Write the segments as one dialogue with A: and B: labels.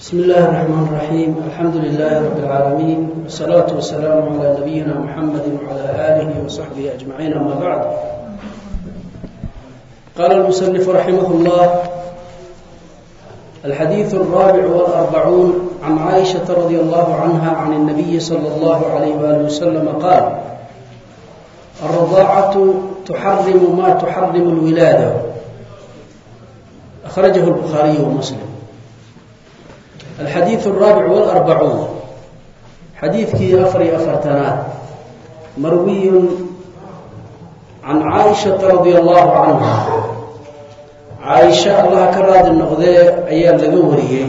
A: بسم الله الرحمن الرحيم. الحمد لله رب العالمين، والصلاة والسلام على نبينا محمد وعلى آله وصحبه أجمعين، أما بعد. قال المصنف رحمه الله: الحديث الرابع والأربعون عن عائشة رضي الله عنها عن النبي صلى الله عليه وآله وسلم قال: الرضاعة تحرم ما تحرم الولادة. أخرجه البخاري ومسلم. الحديث الرابع والأربعون حديث كي أفرتنات مروي عن عائشة رضي الله عنها. عائشة الله كراد النقضاء أيام لقوريه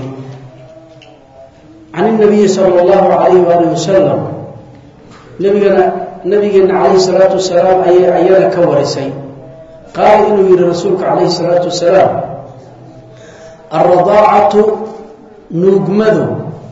A: عن النبي صلى الله عليه وآله وسلم. نبينا عليه الصلاة والسلام أيام كورسي قال إنه إلى رسولك عليه الصلاة والسلام: الرضاعة nuugmadu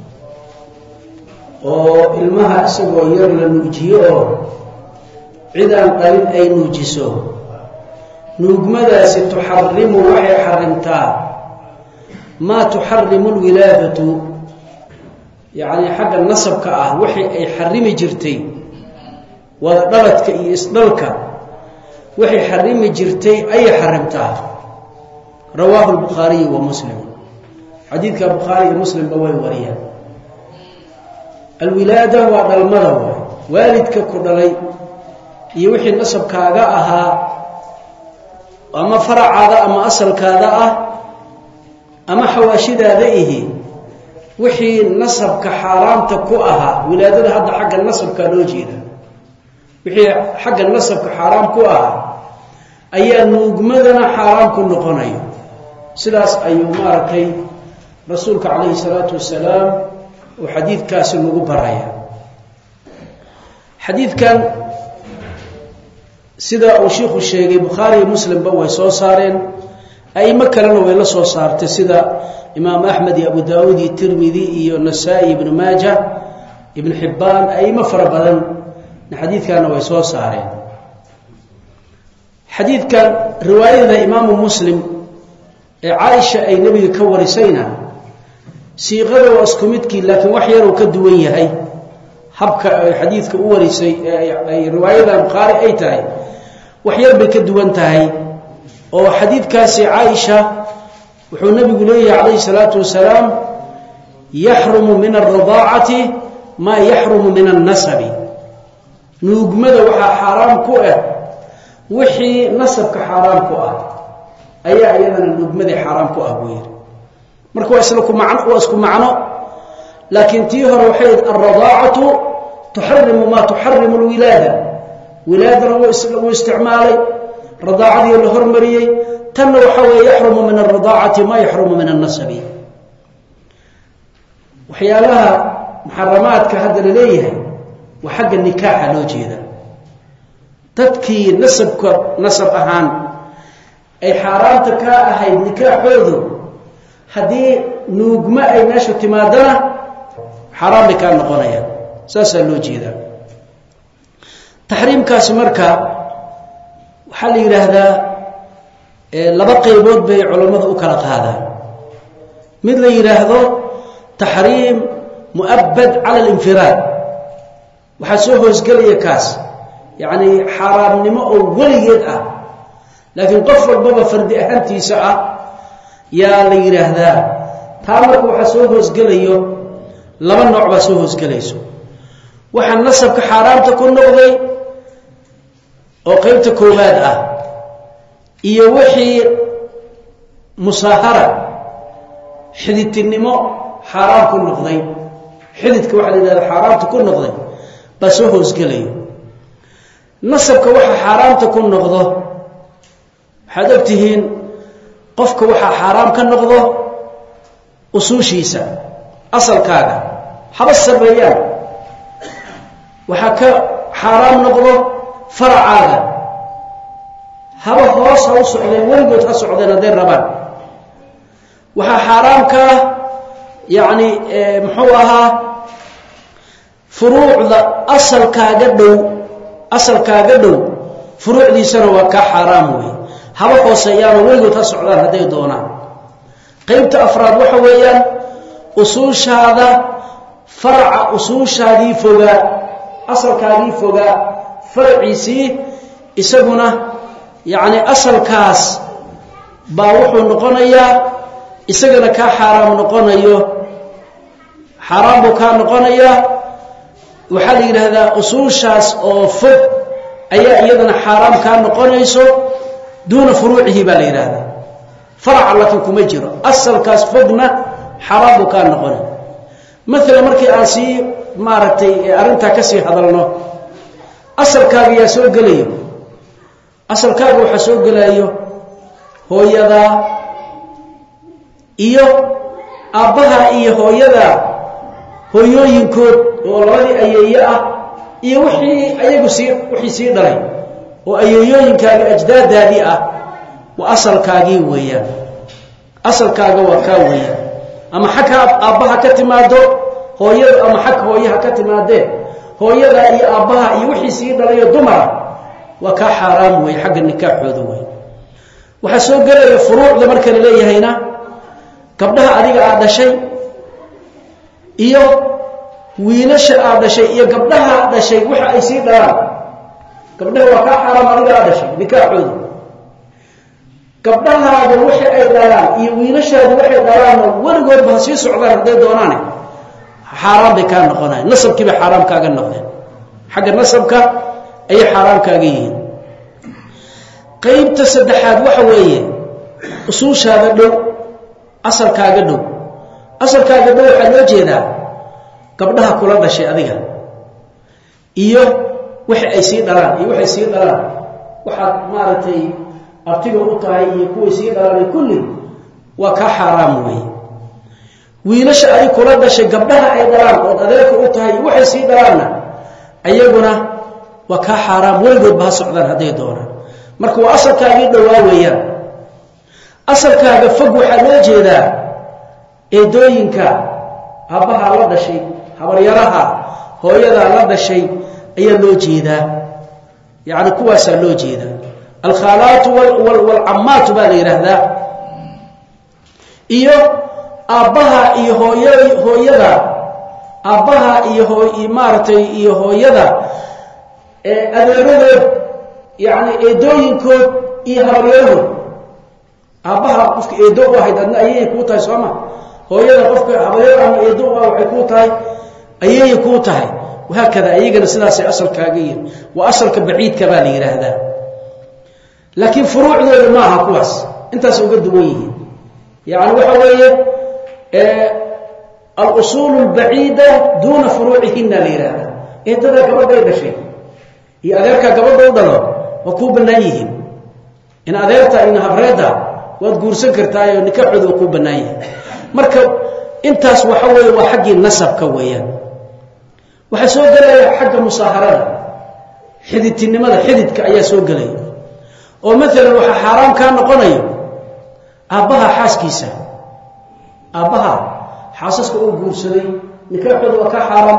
A: oo ilmaha isagoo yar la nuujiyo oo cidaan qalin ay nuujiso, nuugmadaasi tuxarimu waxay xarimtaa maa tuxarimu alwilaadatu, yacni xagga nasabka ah wixii ay xarimi jirtay wada dhaladka iyo isdhalka waxay xarimi jirtay ayay xarimtaa. rawaahu albukhaariyu wa muslim. xadiidka bukhaari iyo muslimba way wariyaan. alwilaada waa dhalmada, waalidka ku dhalay iyo wixii nasabkaaga ahaa ama faracaada ama asalkaada ah ama xawaashidaada ihi, wixii nasabka xaaraamta ku ahaa. wilaadada hadda xagga nasabka loo jeeda. wixii xagga nasabka xaaraam ku ahaa ayaa nuugmadana xaaraam ku noqonayo. sidaas ayuu maaragtay rasuulka calayhi salaatu wasalaam uu xadiidkaasi nagu baraya. xadiidkan sida uu sheikhu sheegay bukhaari iyo muslimba way soo saareen, a'imo kalena way la soo saartay sida imaam axmed iyo abu daawuud iyo tirmidi iyo nasaa-i ibnu maaja ibnu xibbaan. a'imo fara badan xadiidkana way soo saareen. xadiidkan riwaayada imaamu muslim ee caaisha ay nebiga ka warisayna siiqada waa isku midkii, laakiin wax yar uu ka duwan yahay. habka ay xadiidka u warisay ay riwaayada bukhaari ay tahay wax yar bay ka duwan tahay. oo xadiidkaasi caaisha wuxuu nebigu leeyahay calayhi salaatu wasalaam: yaxrumu min alradaacati maa yaxrumu min annasabi. nuugmada waxaa xaaraam ku ah wixii nasabka xaaraam ku ah ayaa iyadana nuugmadii xaaraam ku ah buu yidhi. marka waa isku macno, laakiin tii hore waxay alradaacatu tuxarimu maa tuxarimu alwilaada. wilaadana wuu isticmaalay, radaacadii la hormariyey. tanna waxaa weeye yaxrumu min alradaacati maa yaxrumu min annasabi. waxyaalaha muxaramaadka hadda la leeyahay waa xagga nikaaxa loo jeeda. dadkii nasab ahaan ay xaaraamta kaa ahayd nikaaxoodu, haddii nuugmo ay meesha timaadana xaaraam bay kaa noqonayaan. saasaa loo jeedaa. taxriimkaasi marka waxaa la yidhaahdaa laba qaybood bay culammadu u kala qaadaan. mid la yidhaahdo taxriim mu'abbad cala alinfiraad, waxaa soo hoosgelaya kaas yacni xaaraamnimo oo weligeed ah, laakiin qof walbaba fardi ahaantiisa ah yaa la yidhaahdaa. taa marka waxaa soo hoosgelayo laba nooc baa soo hoosgelayso. waxaa nasabka xaaraamta ku noqday oo qaybta koowaad ah, iyo wixii musaahara xididtinimo xaaraam ku noqday. xididka waxaa la yidhahda xaaraamta ku noqday baa soo hoosgelayo. nasabka waxa xaaraamta ku noqdo, waxaad ogtihiin qofka waxaa xaaraam ka noqdo usuushiisa, asalkaaga haba sareeyaan. waxaa ka xaaraam noqdo faracaaga, haba hoos ha u socdeen, weligood ha socdeen hadday rabaan. waxaa xaaraamkaa yacni muxuu ahaa furuucda asalkaaga dhow furuucdiisana waa kaa xaaraam wey. haba hooseeyaanoo weligood ha socdaan hadday doonaan. qaybta afraad waxa weeyaan usuushaada farca usuushaadii fogaa asalkaagii fogaa farciisii isaguna yani asalkaas baa wuxuu noqonayaa isagana ka xaraam noqonayo xaraam buu ka noqonayaa waxa la yiraahdaa usuushaas oo fog ayaa iyadana xaraam ka noqonayso duuna furuucihi baa la yiraahdaa farc laakiin kuma jiro asalkaas fogna xaraam buu ka noqonay مثلا markii aan si maaragtay arinta ka sii hadalno asalkaaga yaa soo galayo asalkaaga waxa soo galayo hooyada iyo aabbaha iyo hooyada hooyooyinkood oo labadii ayeeyo ah iyo wixii sii dhalay oo ayeeyooyinkaaga ajdaadaadii ah wa asalkaagii weeyaan asalkaaga waa ka weeyaan ama xaka aabbaha ka timaado hooyada ama xaq hooyaha ka timaadee hooyada iyo aabbaha iyo wixii sii dhalay dumar waa ka xaraam way xagga nikaaxooda way waxa soo galay furuucda marka la leeyahayna gabdhaha adiga aad dhashay iyo wiilasha aad dhashay iyo gabdhaha dhashay waxa ay sii dhalaan gabdhaha waa ka xaraam adiga aad dhashay nikaaxooda gabdhaha waxa ay dhalaan iyo wiilashaadu waxay dhalaan waligood ba sii socdaan haday doonaan xaraam bay ka noqonayaan nasabkii ba xaraam kaaga noqdeen xagga nasabka ay xaraam kaaga yihiin qaybta saddexaad waxa weeye usuushaada dhow asalkaaga dhow waxa loo jeedaa gabdhaha kula dhashay adiga iyo waxa ay sii dhalaan waxa maaragtay artiga u tahay iyo kuwa sii dhalay kulli waa ka xaraam weey wiilasha ay kula dhashay gabdhaha ay dhalaan oo adeerka u tahay waxay sii dhalaana ayaguna waa ka xaraam weligood ba socdaan haday doonaan marka waa asalkaaga dhawaa weeyaan asalkaaga fog waxa loo jeedaa eedooyinka aabbaha la dhashay habaryaraha hooyada la dhashay ayaa loo jeedaa yaani kuwaas loo jeedaa الخالات والعمات باليرهدا iyo aabaha iyo hooyada aabaha iyo imaartay iyo hooyada adeerada yaani eedooyinkood iyo habaryarahood aabaha qofka eedo u ahayd adna ayay ku tahay sooma hooyada qofka habaryaraha eedo u waxay ku tahay ayay ku tahay waxa kada ayagana sidaas asalkaaga yihiin wa asalka baciidka baa la yiraahdaa لكن فروعنا ما كواس انت سوق دويه يعني waxa weeye الاصول البعيده دون فروعهن ليرada eedada gabadha dhashay iyo adeerka gabadha u dhalo waa ku banaayihiin in adeerta in habreeda waad guursan kartaa iyo nikaaxooda ku banaayihiin marka intaas waxa weeye waa xaqii nasabka weeyaan waxa soo galaya xagga musaaharada xididtinimada xididka ayaa soo galaya oo mesela waxa xaraam ka noqonayo aabaha xaaskiisa aabaha xaasaska uu guursaday nikaaxooda waa ka xaraam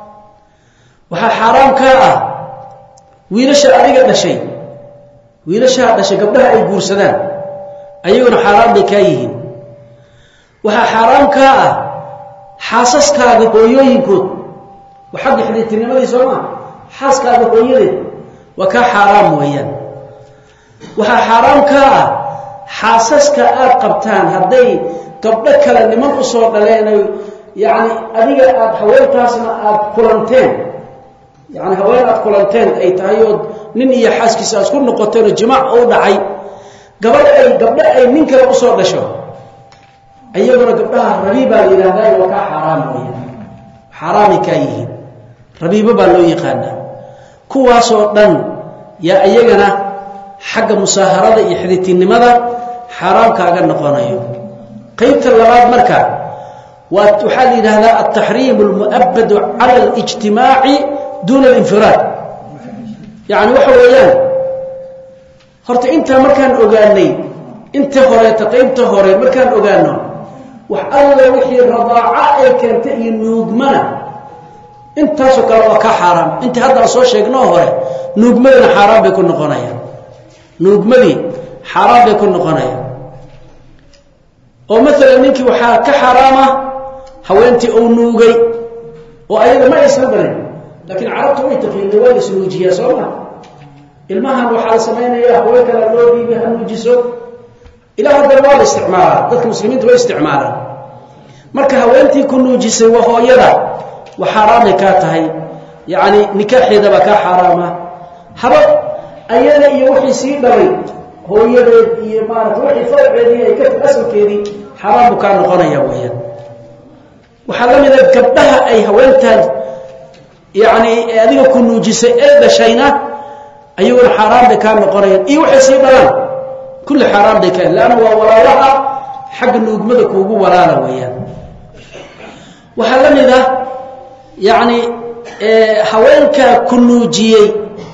A: waxa xaraam ka ah wiilasha adiga dhashay gabdhaha ay guursadaan ayaguna xaraam bay ka yihiin waxa xaraam ka ah xaasaskaaga hooyooyinkood waxa xididtinimadii Soomaa xaaskaaga hooyadeed waa ka xaraam weeyaan waxa xaraam ka ah xaasaska aad qabtaan haday gabdho kale niman u soo dhaleen yaani adiga aad haweentaasna aad kulanteen yaani haween aad kulanteen ay tahay nin iyo xaaskiisa isku noqoteen jimaac oo dhacay gabdho ay nin kale u soo dhasho ayaguna gabdhaha rabiiba ilaahay waa ka xaraam weeyaan xaraami ka yihiin rabiiba baa loo yaqaanaa kuwaas oo dhan ya ayagana xagga musaaharada iyo xididtinimada xaraam kaaga noqonayo qaybta labaad marka waxa la yiraahdaa at-tahrim al-mu'abbad 'ala al-ijtimaa'i duna al-infiraad yaani waxa weeyaan horta inta markaan ogaanay inta hore qaybta hore markaan ogaano wax alla wixii radaaca ay keentay iyo nuugmana intaas oo kale waa ka xaraam inta hadda soo sheegno hore nuugmadana xaraam bay ku noqonayaan nuugmadi xaraam bay ku noqonayaan oo mesela ninkii waxa ka xaraama haweentii oo nuugay oo ayaga ma aysan barin laakiin carabtu way taqliideen way isnuujiyaa sooma ilmahan waxa sameynaya haween kala loo dhiibay hanuujiso ila hadda waa la isticmaalaa dadka muslimiintu way isticmaalaan marka haweentii ku nuujisay waa hooyada wa xaraam ka tahay yaani nikaaxeeda ba ka xaraama haba ayada iyo wixii si dhalay hooyadeed iyo maarta wixii farceedii ay ka asalkeedii xaraam ka noqonaya weeyaan waxa la mid ah gabdhaha ay haweentan yaani adiga ku nuujisay ee dhashayna ayuu xaraam ka noqonaya iyo wixii si dhalan kulli xaraam ka laana waa walaalaha xaq nuugmada kuugu walaala weeyaan waxa la mid ah yaani haweenka ku nuujiyay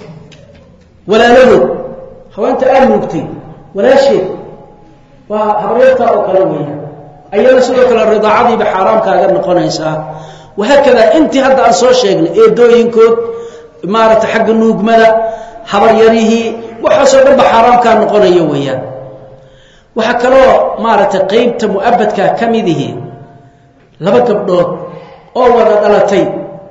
A: walaaladu haweenta aan nuugtay walaasheed waa habriyada oo kala weeyaan ayana sidoo kale ridaacadii ba xaraam kaaga noqonaysa وهكذا انت هذا aan soo sheegnay eedooyinkood maarata xaq nuugmada habar yarihi waxa soo dhanba xaraam ka noqonayo weeyaan waxa kale maarata qaybta mu'abbadka kamidihi laba gabdhood oo wada dhalatay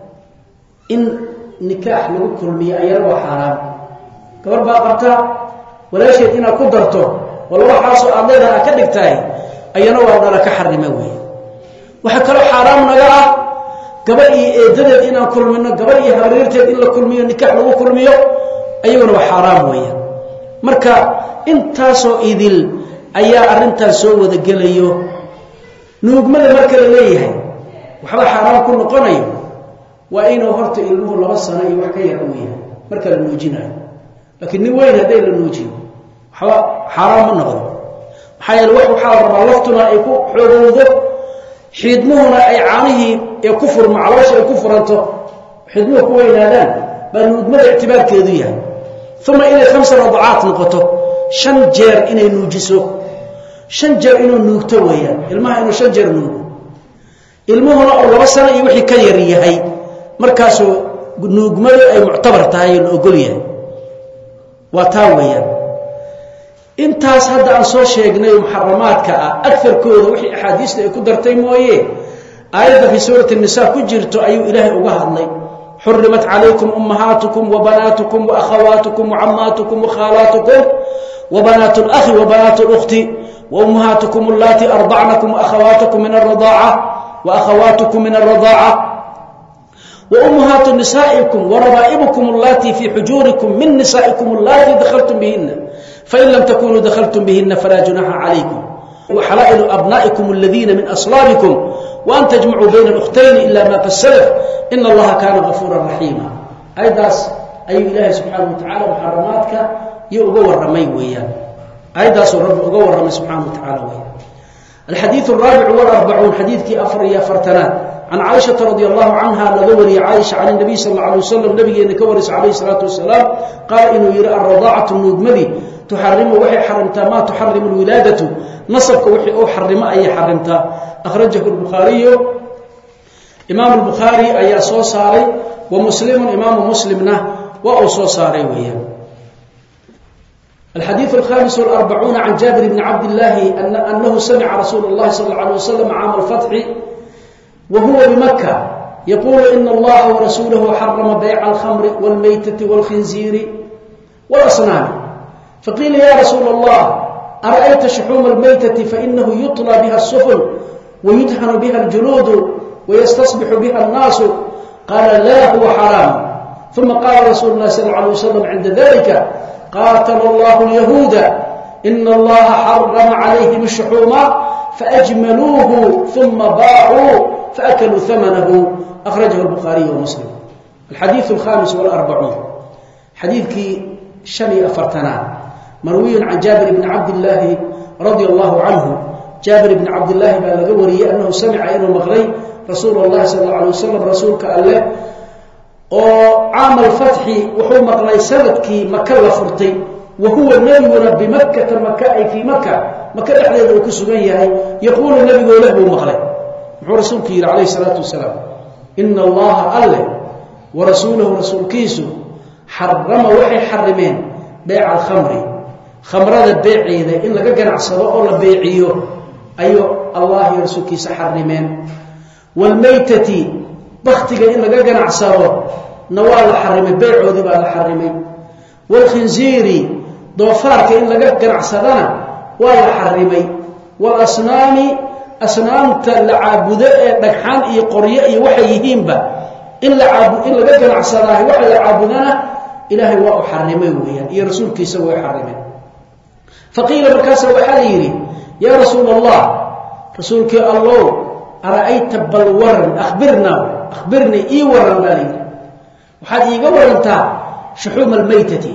A: in nikaax lagu kulmiyo ayada waa xaraam gabar baa qabta walaasheed ina ku darto wala waxa soo aadada ka dhigtay ayana waa dhala ka xarrimay weey waxa kale xaraam naga ah gabar iyo eedadeed ina kulmino gabar iyo hareerteed in la kulmiyo nikaax lagu kulmiyo ayaguna waa xaraam weeyaan marka intaasoo idil ayaa arintan soo wada gelayo nuugmada marka la leeyahay waxa xaraam ku noqonayo waa inuu horta ilmuhu 2 sano iyo wax ka yar u yahay marka la nuujinayo laakiin nin weyn haday la nuujiyo waxa xaraam ma noqdo maxay waxa rabaa waqtuna ay ku xoogowdo xidmuhuna ay caanihi ee ku furma caloosha ay ku furanto xidmuhu ku weynaadaan baa nuugmada ictibaarkeedu yahay thumma ila 5 rad'aat noqoto 5 jeer inay nuujiso 5 jeer inuu nuugto weeyaan ilmaha inuu 5 jeer nuugo ilmuhuna oo 2 sano iyo wixii ka yar yahay markaas nuugmadu ay muctabar tahay oo ogol yahay waa taa weeyaan intaas hadda aan soo sheegnay muharramaadka ah aktharkooda wixii ahadiista ay ku dartay mooyee aayada fi suurati an-nisaa ku jirto ayuu ilaahay uga hadlay حرمت عليكم أمهاتكم وبناتكم وأخواتكم وعماتكم وخالاتكم وبنات الأخ وبنات الأخت وأمهاتكم اللاتي أرضعنكم وأخواتكم من الرضاعة وأخواتكم من الرضاعة وأمهات نسائكم وربائبكم اللاتي في حجوركم من نسائكم اللاتي دخلتم بهن فإن لم تكونوا دخلتم بهن فلا جناح عليكم وحلائل أبنائكم الذين من أصلابكم وأن تجمعوا بين الأختين إلا ما فالسلف إن الله كان غفورا رحيما أيضاً أي إله سبحانه وتعالى محرماتك يؤغور رمي وياه أيضاً رب أغور رمي سبحانه وتعالى وياه الحديث الرابع والأربعون حديث كي أفريا فرتنات عن عائشة رضي الله عنها لذوري عائشة عن النبي صلى الله عليه وسلم نبي نكورس عليه الصلاة والسلام قال إنه يرى الرضاعة النجمدي تحرم وحي حرمتا ما تحرم الولادة نصبك وحي أو حرم أي حرمتا أخرجه البخاري إمام البخاري أي صوصاري ومسلم إمام مسلمنا وأصوصاري وياه الحديث الخامس والأربعون عن جابر بن عبد الله أنه سمع رسول الله صلى الله عليه وسلم عام الفتح وهو بمكة يقول إن الله ورسوله حرم بيع الخمر والميتة والخنزير والأصنام فقيل يا رسول الله أرأيت شحوم الميتة فإنه يطلى بها السفن ويدهن بها الجلود ويستصبح بها الناس قال لا هو حرام ثم قال رسول الله صلى الله عليه وسلم عند ذلك قاتل الله اليهود إن الله حرم عليهم الشحوم فأجملوه ثم باعوا فأكلوا ثمنه أخرجه البخاري ومسلم الحديث الخامس والأربعون حديث كي شمي أفرتنا مروي عن جابر بن عبد الله رضي الله عنه جابر بن عبد الله بالغوري أنه سمع إنه مغري رسول الله صلى الله عليه وسلم رسولك الله وعام الفتح وهو مغري سندكي مكة لفرتي وهو النبي بمكة مكة أي في مكة مكة أحد كسبيه يقول النبي له مغري رسولك عليه الصلاة والسلام إن الله أله ورسوله رسول كيسو حرم وحي حرمين بيع الخمر خمرة البيع إذا إن لك جنع صلاة ولا بيعيه أيوه الله يرسول كيس حرمين walmaytati baktiga in laga ganacsado nawaa la xarimay beecoodii baa la xarimay walkhinziiri doofaarka in laga ganacsadana waa la xarimay walasnaami asnaamta la caabudo ee dhagxaan iyo qoryo iyo waxay yihiinba in laga ganacsadaa waxa la caabudana ilaahay waa u xarimay weeyaan iyo rasuulkiisa waa xarimay faqiila markaas waxa la yiri ya rasuul allah rasuulkii allah ara'ayta bal waran akhbirni ii waran bali waxaad iiga warantaa shuhum almaytati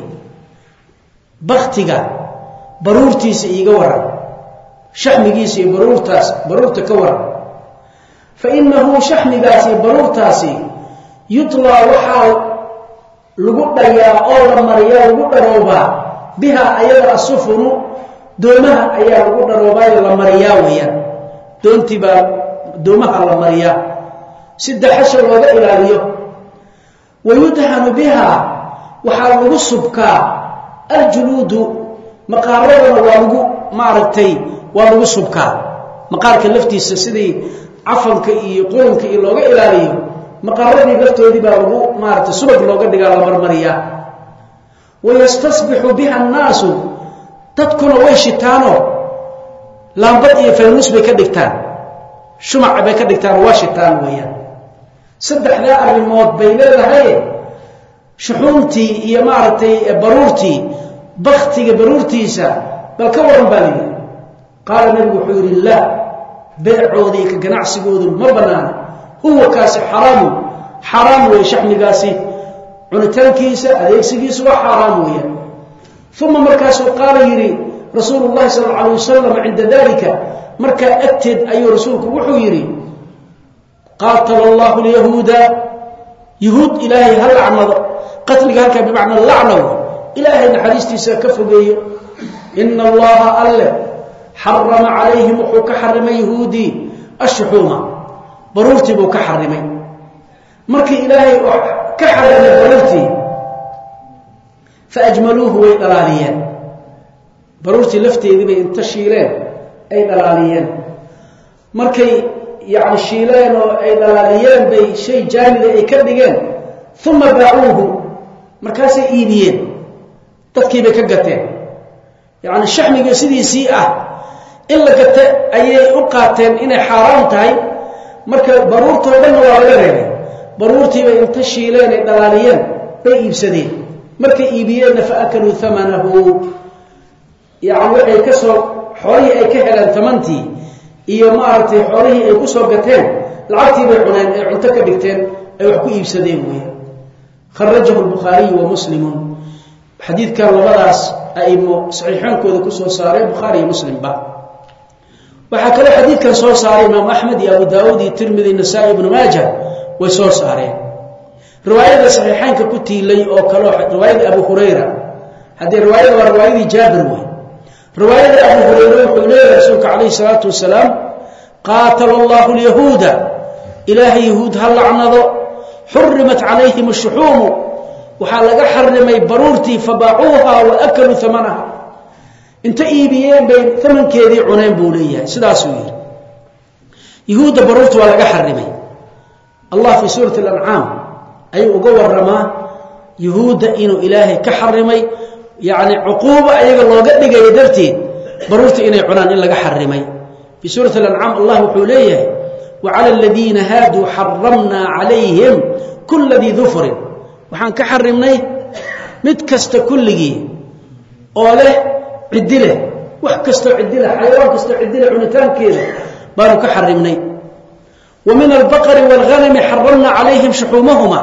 A: baktiga baruurtiisa iiga waran shahmigiisa iyo baruurta ka waran fa innahu shahmigaasi baruurtaasi yutla waxa lagu dhayaa oo la mariyaa lagu dharoobaa biha ayada asufunu doomaha ayaa lagu dharoobaa la mariyaa weeyaan doontiba doomaha la mariyaa sida xasha looga ilaaliyo wayudhanu biha waxa lagu subkaa aljuludu maqaaradana waa lagu maaragtay waa lagu subkaa maqaarka laftiisa sidii cafanka iyo qulunka iyo looga ilaaliyo maqaaradii laftoodii baa lagu maaragtay subag looga dhigaa la marmariyaa wayastasbihu biha an-naasu dadkuna way shitaano laambad iyo faynus bay ka dhigtaan shumac bay ka dhigtaan waa shitaan weeyaan saddexda arrimood bay leedahay shuxuumtii iyo maaragtay baruurtii baktiga baruurtiisa bal ka waran baa leeyahay qaala nabigu wuxuu yiri la beecoodii ka ganacsigoodu ma banaan huwa kaasi xaraam way shahmigaasi cunitaankiisa adeegsigiisu waa xaraam weeyaan thumma markaasuu qaala yiri rasuulullaahi sallallahu alayhi wasallam inda dalika marka agteed ayuu rasuulku wuxuu yiri qaatala allahu alyahuuda yahuud ilaahay hal lacnado qatliga halka bimacna lacnado ilaahay naxariistiisa ka fogeeyo inna allaha alla harrama alayhim wuxuu harrama yahuudi ashhuuma baruurtii buu ka harrimay markii ilaahay ka harrimay baruurtii faajmaluhu way dalaaliyeen baruurtii lafteedii bay inta shiileen ay dalaaliyeen markay yaani shiileen oo ay dalaaliyeen bay shay jaamil ay ka dhigeen thumma ba'uhu markaas ay iibiyeen dadkii bay ka gateen yaani shahmiga sidiisii ah in la gata ayay u qaateen inay xaraam tahay marka baruurtoo dhan waa laga reebay baruurtii bay inta shiileen ay dalaaliyeen bay iibsadeen markay iibiyeen fa akalu thamanahu yaani ay ka soo xoolihii ay ka heleen tamantii iyo maartay xoolihii ay ku soo gateen lacagtii bay cuneen ay cunto ka dhigteen ay wax ku iibsadeen weey kharajahu al-bukhari wa muslim hadithka labadaas ay saxiixankooda ku soo saareen bukhari iyo muslim ba waxa kale hadithkan soo saaray imaam ahmad iyo abu daawud iyo tirmidhi nasa'i ibn majah way soo saareen riwaayada saxiixanka ku tiilay oo kale riwaayada abu hurayra hadii riwaayada waa riwaayadii jaabir way riwaayada abu hurayra wuxuu leeyahay rasuulka kaleey salaatu wasalaam qaatala allahu alyahuuda ilaahi yahuud hal lacnado hurrimat alayhim ash-shuhum waxa laga xarrimay baruurtii fabaacuha wa akalu thamanaha inta iibiyeen bay thamankeedii cuneen buu leeyahay sidaas uu yiri yahuuda baruurtu waa laga xarrimay allah fi suurati al-an'am ay uga warrama yahuuda inuu ilaahay ka xarrimay yaani uquba ayaga looga dhigay darteed baruurta inay cunaan in laga xarrimay fi suurati al-an'am allah wuxuu leeyahay wa 'ala alladheena hadu harramna 'alayhim kull dhi dhufr waxaan ka xarrimnay mid kasta kulligii oo leh cidile wax kasta cidile xayawaan kasta cidile cunitaankeeda baan ka xarrimnay wa min al-baqar wal-ghanam harramna 'alayhim shuhumahuma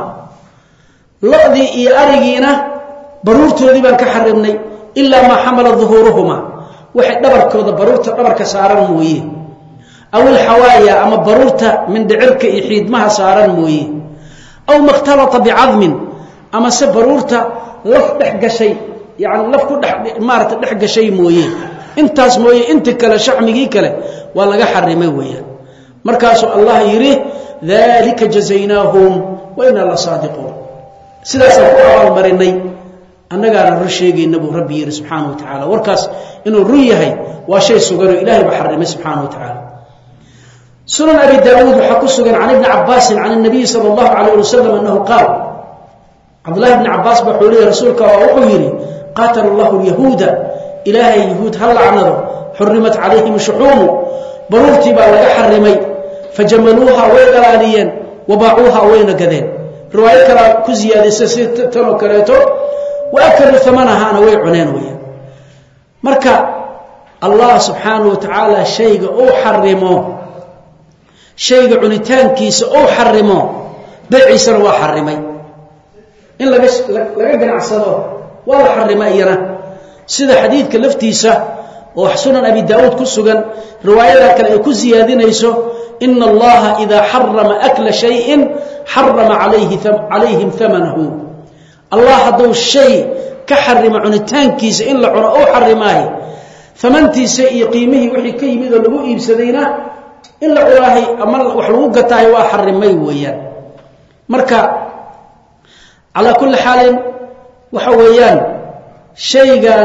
A: ladhi iyo arigiina baruurtoodii baan ka xarrimnay illa ma hamala dhuhuruhuma waxa dhabarkooda baruurta dhabarka saaran mooyee aw al-hawaaya ama baruurta min dhicirka iyo xiidmaha saaran mooyee aw maqtalata bi'azmin ama se baruurta laf dhex gashay yaani laf ku dhex maarta dhex gashay mooyee intaas mooyee inta kale shacmigii kale waa laga xarrimay weeyaan markaas Allah yiri dhalika jazaynahum wa inna la saadiqun sidaas oo marinay annagaana run sheegaynabu rabbi subhanahu wa ta'ala warkaas inuu run yahay waa shay sugan oo ilaahay ba xarrimay subhanahu wa ta'ala sunan abi daawud waxa ku sugan can ibn Abbas can an-nabi sallallahu alayhi wasallam annahu qala Abdullah ibn Abbas wuxuu leeyahay rasuulka wuxuu yiri qatala Allahu al-yahuda ilaahay yahuud hal la'nado hurrimat alayhim shuhum barurti baa laga xarimay fajamaluha wa galaliyan wa ba'uha wa nagadeen riwaayad kala ku ziyaadisay tan kaleeto wa akalu thamanaha ana way cuneen weeyaan marka Allah subhanahu wa ta'ala shayga oo xarimo shayga cunitaankiisa oo xarimo baiisana waa xarimay in laga ganacsado waa xarimay iyana sida xadiidka laftiisa oo sunan abi daawud ku sugan riwaayada kale ay ku ziyaadinayso inna allaha idha harrama akla shay'in harrama alayhim thamanahu allah haduu shay ka xarimo cunitaankiisa in la cuno oo xarimay thamantiisa iyo qiimihi wixii ka yimid oo lagu iibsadayna in la ilaahay ama wax lagu gatay waa xarimay weeyaan marka ala kulli xaalin waxa weeyaan shaygan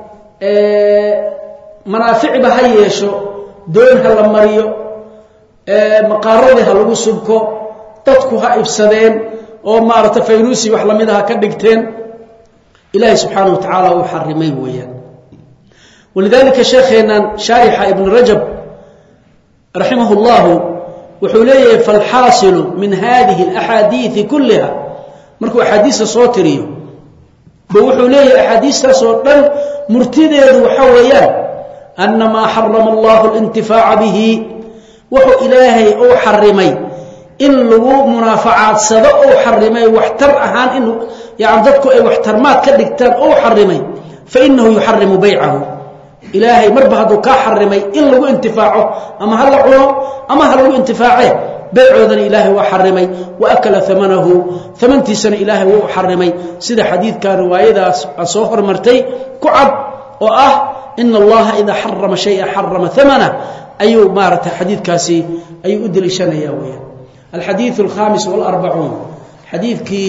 A: manaafic ba hayeesho doon ha la mariyo maqaarada ha lagu subko dadku ha ibsadeen oo maarta faynuusi wax lamid ah ka dhigteen ilaahay subhanahu wa ta'ala uu xarimay weeyaan ولذلك شيخنا شارح ابن رجب رحمه الله وحوليه فالحاصل من هذه الأحاديث كلها مركو أحاديث صوتريه بوحوليه أحاديث صوتر مرتدى وحويان أن ما حرم الله الانتفاع به وحو إلهي أو حرمي إن لو منافعات سبا أو حرمي واحتر أهان إنه يعني ذاتكو أي واحترمات كالكتاب أو حرمي فإنه يحرم بيعه إلهي مربع هذا كحرمي إن لو انتفاعه أما هل عونه أما هل لو انتفاعه بيعه ذن إلهي وحرمي وأكل ثمنه 8 سنة إلهي وحرمي سيدا حديث كان رواية صهر مرتي كعب إن الله إذا حرم شيء حرم ثمنه أي مارة حديث كاسي أي أدل شنه ياوية الحديث 45 حديث كي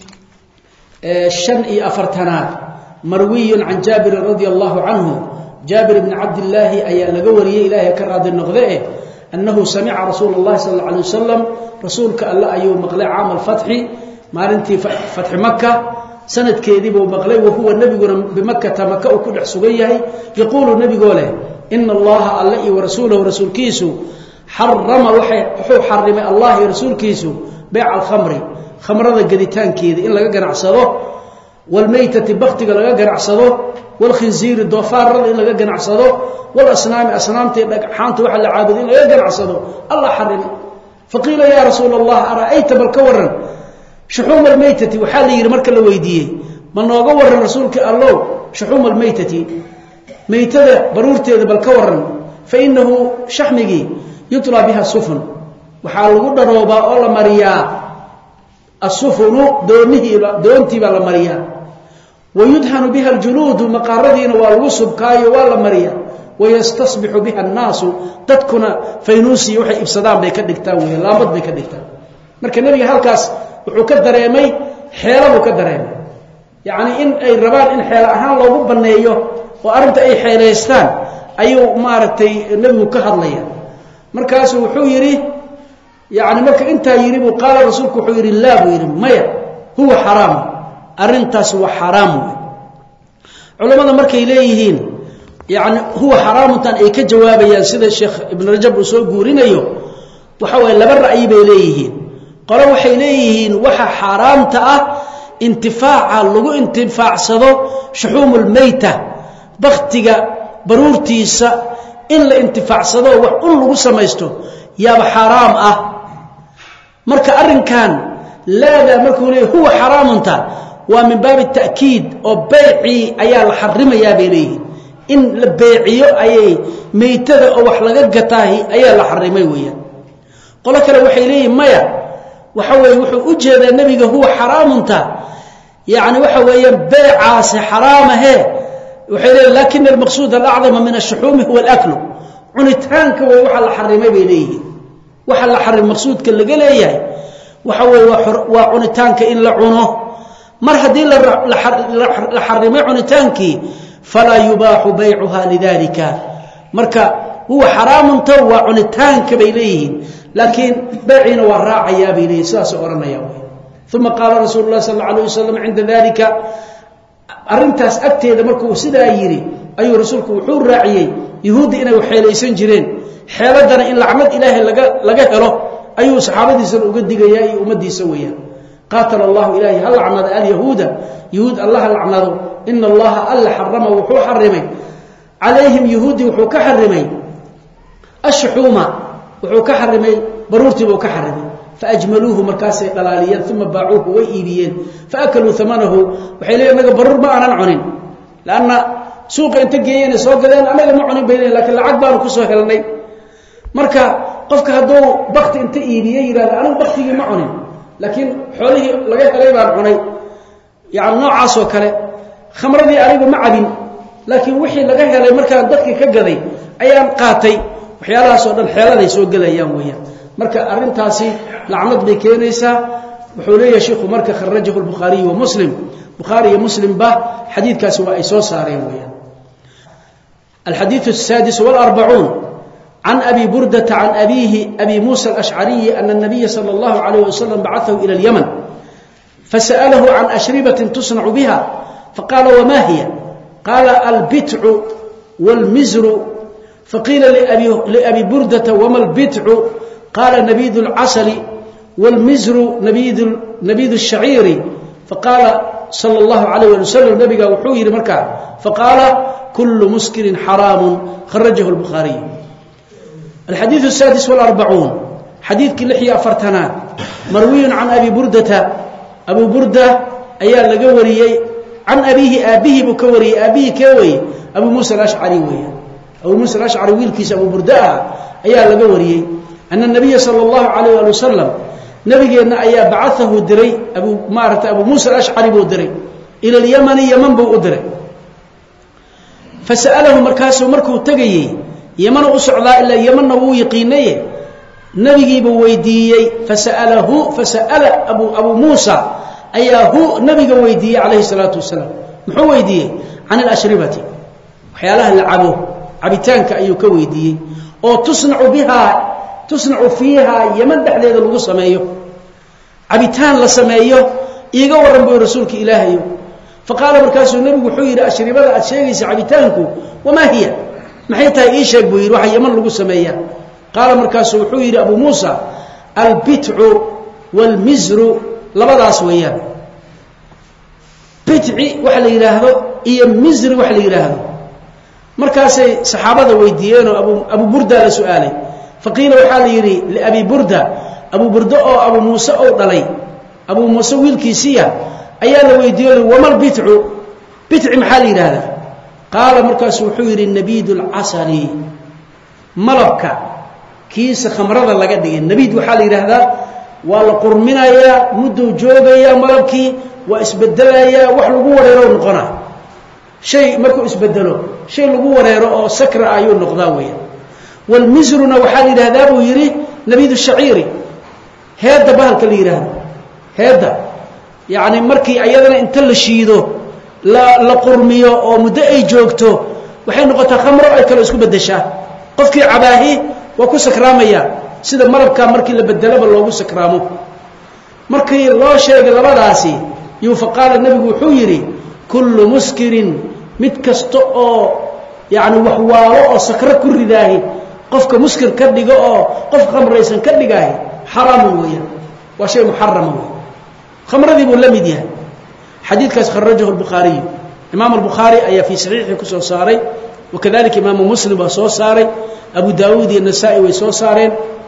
A: الشنء أفرتنات مروي عن جابر رضي الله عنه جابر بن عبد الله أي لقوري إلهي كراد النغذاء أنه سمع رسول الله صلى الله عليه وسلم رسولك الله أيوه مقلع عام الفتح مالنتي فتح مكة سنة كذب ومقلع وهو النبي بمكة مكة وكل حسوبيه يقول النبي قوله إن الله الله ورسوله ورسول كيسو حرم حرم الله ورسول كيسو بيع الخمر خمر ذا قديتان كذا إلا جنا عصره والميتة بختك لا جنا عصره والخنزير الضفار إلا جنا عصره والأصنام حانت واحد العابدين لا جنا عصره الله حرم فقيل يا رسول الله أرأيت بالكورن شحوم الميتة وحالي يرمرك الويدية من نوغور رسولك الله شحوم الميتة ميتة برورتي بالكورن فإنه شحمجي يطلع بها السفن وحال قدر وباء الله مريا السفن دونتي بلا مريا ويدهن بها الجلود مقاردين والوسب كاي ولا مريا ويستصبح بها الناس تدكنا فينوسي وحي إبصدام بيكدكتا ولامد بيكدكتا marka nabiga halkaas wuxuu ka dareemay xeeladu ka dareemay yaani in ay rabaan in xeel ahaan loogu baneeyo oo arinta ay xeeleystaan ayuu maartay nabigu ka hadlaya markaas wuxuu yiri yaani marka inta yiri buu qaal rasuulku wuxuu yiri la buu yiri maya huwa haram arintaas waa haram culimada markay leeyihiin yaani huwa haram tan ay ka jawaabayaan sida sheekh ibn rajab uu soo guurinayo waxa way laba ra'yi bay leeyihiin qolo waxay leeyihiin waxa xaraamta ah intifaaca lagu intifaacsado shuhumul mayta baqtiga baruurtiisa in la intifaacsado wax uu lagu sameeysto yaaba xaraam ah marka arinkan laada markuu leeyahay huwa xaraamta waa min baab ta'kiid oo bay'i ayaa la xarimayaa bay leeyihiin in la bayciyo ayay maytada oo wax laga gataahi ayaa la xarimay weeyaan qolo kale waxay leeyihiin maya waxa weey wuxuu u jeedaa nabiga huwa xaraamta yaani waxa weeyaan bay'aas xaraamahe waxay leeyihiin laakiin المقصود الأعظم من الشحوم هو الأكل cunitaanka way waxa la xarimay bay leeyihiin waxa la xarim maqsuudka laga leeyahay waxa weey waa cunitaanka in la cuno mar hadii la xarimay cunitaankii fala yubahu bay'uha lidalika marka huwa xaraamun taw waa cunitaanka bay leeyihiin laakiin bay'ina waa raacayaa bay leeyihiin sidaas oranaya ثم قال رسول الله صلى الله عليه وسلم عند ذلك arintaas agteeda markuu sidaa yiri ayuu rasuulku wuxuu raaciyay yahuudi inay waxeelaysan jireen xeeladana in lacnad ilaahay laga helo ayuu saxaabadiisa uga digayay ummadiisa weeyaan qatala allah ilaahi hal lacnad al yahuuda yahud allah lacnado inna allah alla harrama wuxuu xarimay alayhim yahuudi wuxuu ka xarimay ashxuma wuxuu ka xarimay baruurtii buu ka xarimay فأجملوه مركاسي قلاليا ثم باعوه وإيبيين فأكلوا ثمنه وحيلي أنك برر ما أنا عنين لأن سوق انتقيين سوق ذين أنا لم أعنين بيني لكن العقبان كسوه لني مركا قفك هدو بخت انت إيبيين أنا بختي ما عنين لكن حوله لقيت عليه بان عنين يعني نوع عاصو كله خمر ذي أريد معبين لكن وحي لقيت عليه مركا دقي كقضي أيام قاتي وحيالها سوق الحيالة ذي سوق ذي أيام ويا marka arintaasi lacnad bay keenaysaa wuxuu leeyahay sheekhu marka kharajahu al-bukhari wa muslim bukhari iyo muslim ba xadiidkaasi waa ay soo saareen weeyaan الحديث السادس والأربعون عن أبي بردة عن أبيه أبي موسى الأشعري أن النبي صلى الله عليه وسلم بعثه إلى اليمن فسأله عن أشربة تصنع بها فقال وما هي قال البتع والمزر فقيل لأبي بردة وما البتع قال نبيذ العسل والمزر نبيذ الشعير فقال صلى الله عليه وسلم نبي وحوير مركع فقال كل مسكر حرام خرجه البخاري الحديث السادس والأربعون حديث كلحية فرتنا مروي عن أبي بردة أبو بردة أيال لقوري عن أبيه بكوري أبيه كوي أبو موسى الأشعري أبو موسى الأشعري ويلكيس أبو بردة أيال لقوري أن النبي صلى الله عليه وسلم نبينا أيا بعثه دري أبو موسى الأشعري دري إلى اليمن يمن بو دري فسأله مركاسه مركو تجي يمن أسعلا إلا يمن هو يقينيه نبي بويدي فسأل أبو موسى أيا هو نبي بويدي عليه الصلاة والسلام محو ويدي عن الأشربة وحيالها العبو عبتانك أيو كويدي أو تصنع فيها يمن دحليد لو سميو عبيتان لا سميو ايغا ورن بو رسولك الهي فقال بركاسو النبي وحو يري اشربده اد شيغيس عبيتانكو وما هي maxayta ii sheeg buu yiri waxa yaman lagu sameeyaa qaal markaasuu wuxuu yiri abu muusa al-bit'u wal mizru labadaas weeyaan bit'i waxa la yiraahdo iyo mizri waxa la yiraahdo markaasay saxaabada weydiiyeen abu burda la su'aalay فقيل وحال يري لأبي بردة أبو بردة أو أبو موسى أو دلي أبو موسى ويلكيسية أيال ويديول وما البتع محال هذا قال مركز وحير النبيد العسلي ملبك كيس خمرة لقد النبيد وحال هذا والقرمنا يا مدو جوبا يا ملبكي واسبدل يا وحلقوا وريرون قنا شيء مركو اسبدلوا شيء لقوا وريرون سكر أيون نقضاوية والمزرنا وحال هذا ابو يري نبيذ الشعيري هذا بهلك اللي يراهد هذا يعني markii ayadana inta la shiido la qurmiyo oo muddo ay joogto waxay noqotaa khamro ay kala isku bedeshaa qofkii cabaahi waa ku sakraamaya sida marabka markii la bedelaba loogu sakraamo markii loo sheegay labadaasi yuu faqala nabigu wuxuu yiri kullu muskirin mid kasto oo yani wax waalo oo sakra ku ridaahi qofka muskir ka dhigo oo qof khamraysan ka dhigaay xaraam weeyaan waa shay muharram khamradii buu lamid yahay xadiidkaas kharajahu al-bukhari imam al-bukhari ayaa fi sahihi ku soo saaray وكذلك امام مسلم soo saaray abu daawud iyo nasa'i way soo saareen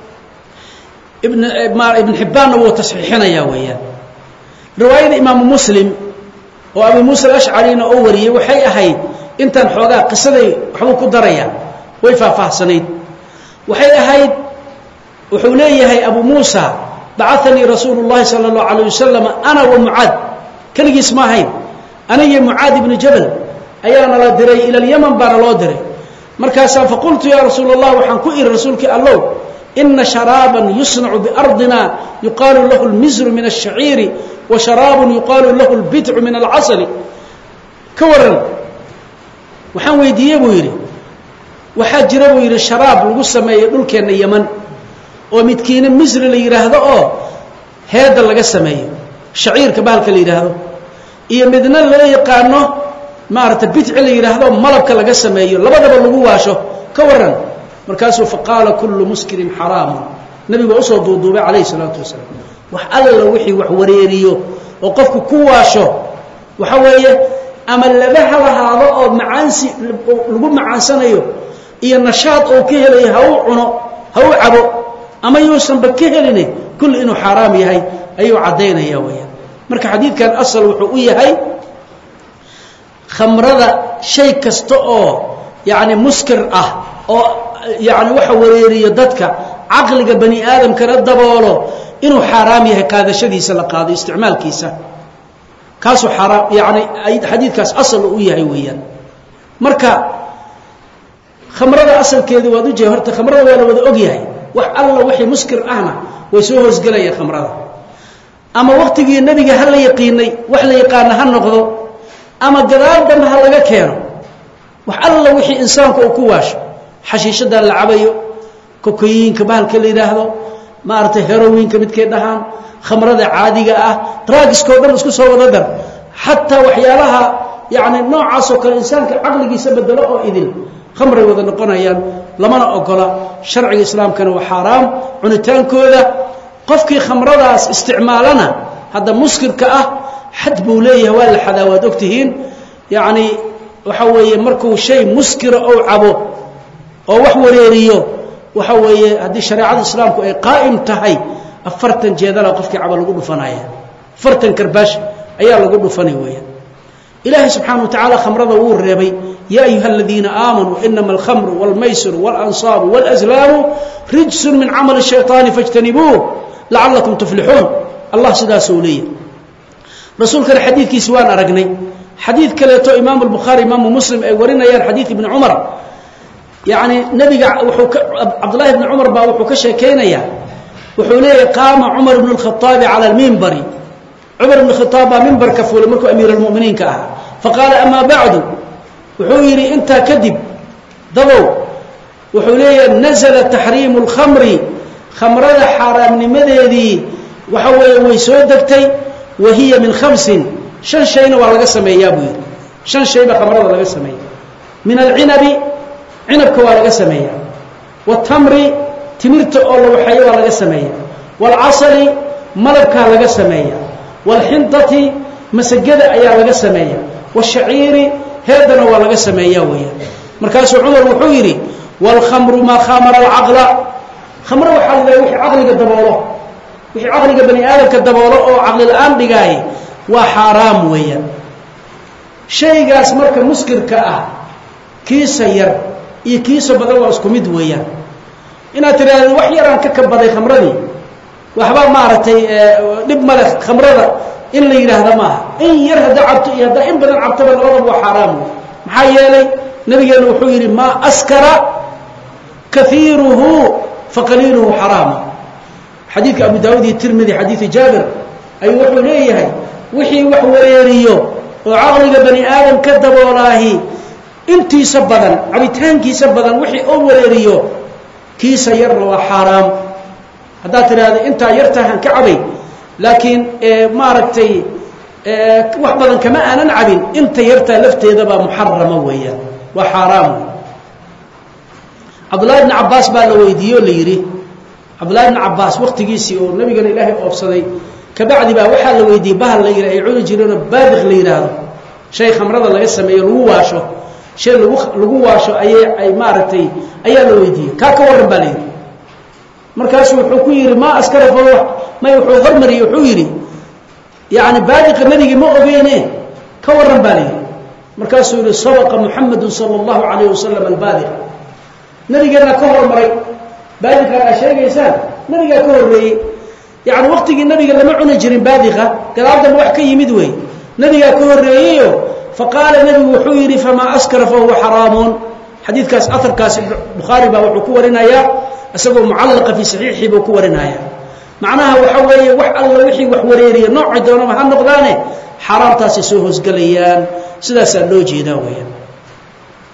A: ibn hibban oo tasxiixinaya weeyaan riwaayada imam muslim oo abu musa al-ash'ari oo wariyay waxay ahayd intan xoogaa qisaday waxba ku daraya way faahfaahsanayd waxay ahayd wuxuu leeyahay abu muusa ba'athani rasuulullah sallallahu alayhi wasallam ana wa muad kaliya ismaahayn ana iyo muad ibn jabal ayana la diray ila yaman bana loo diray markaas fa qultu ya rasuulullah waxaan ku iri rasuulki allah inna sharaban yusna'u bi ardina yuqalu lahu al-mizr min ash-sha'ir wa sharabun yuqalu lahu al-bit'u min al-'asal kawaran waxaan weydiiyay buu yiri waxaa jira buu yidhi sharaab lagu sameeyo dhulkeenna Yaman oo midkiina misri la yiraahdo oo heeda laga sameeyo shaciirka bahalka la yiraahdo iyo midna loo yaqaano maarta bidci la yiraahdo malabka laga sameeyo labadaba lagu waasho ka waran markaasuu faqala kullu muskirin haram nabiga u soo duuduubay calayhi salaatu wasalaam wax alla wixii wax wareeriyo oo qofku ku waasho waxa weeye ama labaha lahaado oo macaansi lagu macaansanayo iyo nashaad oo ka helay ha uu cuno ha uu cabo ama yuusan ba ka helin kullu inuu xaraam yahay ayuu cadeynaya weeyaan marka xadiidkan asal wuxuu u yahay khamrada shay kasta oo yaani muskir ah oo yaani waxa wareeriyo dadka aqliga bani aadamka daboolo inuu xaraam yahay qaadashadiisa la qaado isticmaalkiisa kaasu xaraam yaani xadiidkaas asal u yahay weeyaan marka khamrada asalkeedu waa u jeey horta khamrada waa la wada og yahay wax alla wixii muskir ahna way soo hoos galaya khamrada ama waqtigii nabiga hal la yaqiinay wax la yaqaan ha noqdo ama gadaal dama ha laga keeno wax alla wixii insaanku uu ku waasho xashiishada la cabayo kokayiinka bahalka la yiraahdo maartay heroinka midkee dhahaan khamrada caadiga ah drugsko dhan isku soo wada dar hatta waxyaalaha yaani noocaas oo kale insaanka aqligiisa bedelo oo idin khamri wada noqonayaan lamana ogola sharciga islaamkana waa xaraam cunitaankooda qofkii khamradaas isticmaalana hada muskirka ah had buu leeyahay waa la xadaawad ogtihiin yaani waxa weeye markuu shay muskira oo cabo oo wax wareeriyo waxa weeye hadii shariicada islaamku ay qaa'im tahay 40 jeedala qofkii cabo lagu dhufanaya 40 karbaash ayaa lagu dhufanay weeyaan ilaahi subhanahu wa ta'ala khamrada uu reebay ya ayyuhalladheena aamanu innamal khamru wal maysiru wal ansaabu wal azlaamu rijsun min 'amali ash-shaytaani fajtanibuuhu la'allakum tuflihun allah sidaas uu leeyahay rasuulka xadiidkiisa waan aragnay xadiid kale to imaam al-bukhari imaam muslim ay warinayaan xadiid ibn umar yaani nabiga wuxuu abdullah ibn umar baa wuxuu ka sheekeynaya wuxuu leeyahay qaama umar ibn al-khattab ala al-minbar umar ibn al-khattab minbar ka fuulay markuu amiir al-mu'miniin ka ah faqala amma ba'du wuxuu yiri inta kadib dabow wuxuu leeyahay nazala tahrim al-khamri khamrada xaraamnimadeedii waxa weeye way soo degtay وهي من 5 شن شينا waa laga sameeyaa buu yiri shan shay ba khamrada laga sameeyaa min al-inabi inabka waa laga sameeyaa والتمر timirta oo la waxay waa laga sameeyaa والعسل malabka laga sameeyaa والحنطة masagada ayaa laga sameeyaa والشعير heedana waa laga sameeyaa weeyaan markaas Umar wuxuu yiri والخمر ما خامر العقل khamr waxa la wixii aqliga daboolo wixii aqliga bani aadamka daboolo oo aqli la'aan dhigay waa xaraam weeyaan shaygaas marka muskirka ah kiisa yar iyo kiisa badan waa isku mid weeyaan ina tiraahdo wax yar aan ka kabaday khamradii waxba maartay dib madax khamrada in la yiraahdo ma in yar hada cabto iyo hada in badan cabto labadaba waa xaraam maxaa yeelay nabigeena wuxuu yiri ma askara kathiruhu faqaliluhu haram حديث أبو داود الترمذي حديث جابر أي وحو ليه وحي وحو وريريو وعقل بني آدم كذب والله انتي سبدا عبيتانكي سبدا وحي أو وريريو كي سير وحرام هذا ترى انت يرتهن كعبي لكن ما رتي وحبدا كما أنا نعبين انت يرته لفتي ذبا محرم ويا وحرام عبد الله بن عباس بقى لو يديو ليري عبد الله بن عباس وقتgiisi oo nabiga ilaahay oobsaday ka bacdi baa waxa la weydiiyay bahal la yiraahdo ay cuni jireen baadiq la yiraahdo shay khamrada laga sameeyo lagu waasho shay lagu waasho ay maartay ayaa la weydiiyay ka waran baa leeyahay markaas wuxuu ku yiri ma askara fawx ma wuxuu hormariyo wuxuu yiri yaani baadiq nabiga ma ogeene ka waran baa leeyahay markaas uu yiri sabaqa muhammad sallallahu alayhi wasallam al-baadiq nabiga ka hormaray baadiqa ashayaysan nabiga ka horeeyay yaani waqtigii nabiga lama cuni jirin baadiqa galaabdan wax ka yimid way nabiga ka horeeyo faqala nabigu wuxuu yiri fama askara fa huwa haramun hadithkaas afarkaas bukhari baa wuxuu ku warinaya asagoo mucallaqa fi sahihi buu ku warinaya macnaha waxa weeye wax alla wixii wax wareeriyo nooc doonaba ha noqdaane xaraamtaasi soo hoos galayaan sidaas loo jeedaa weeyaan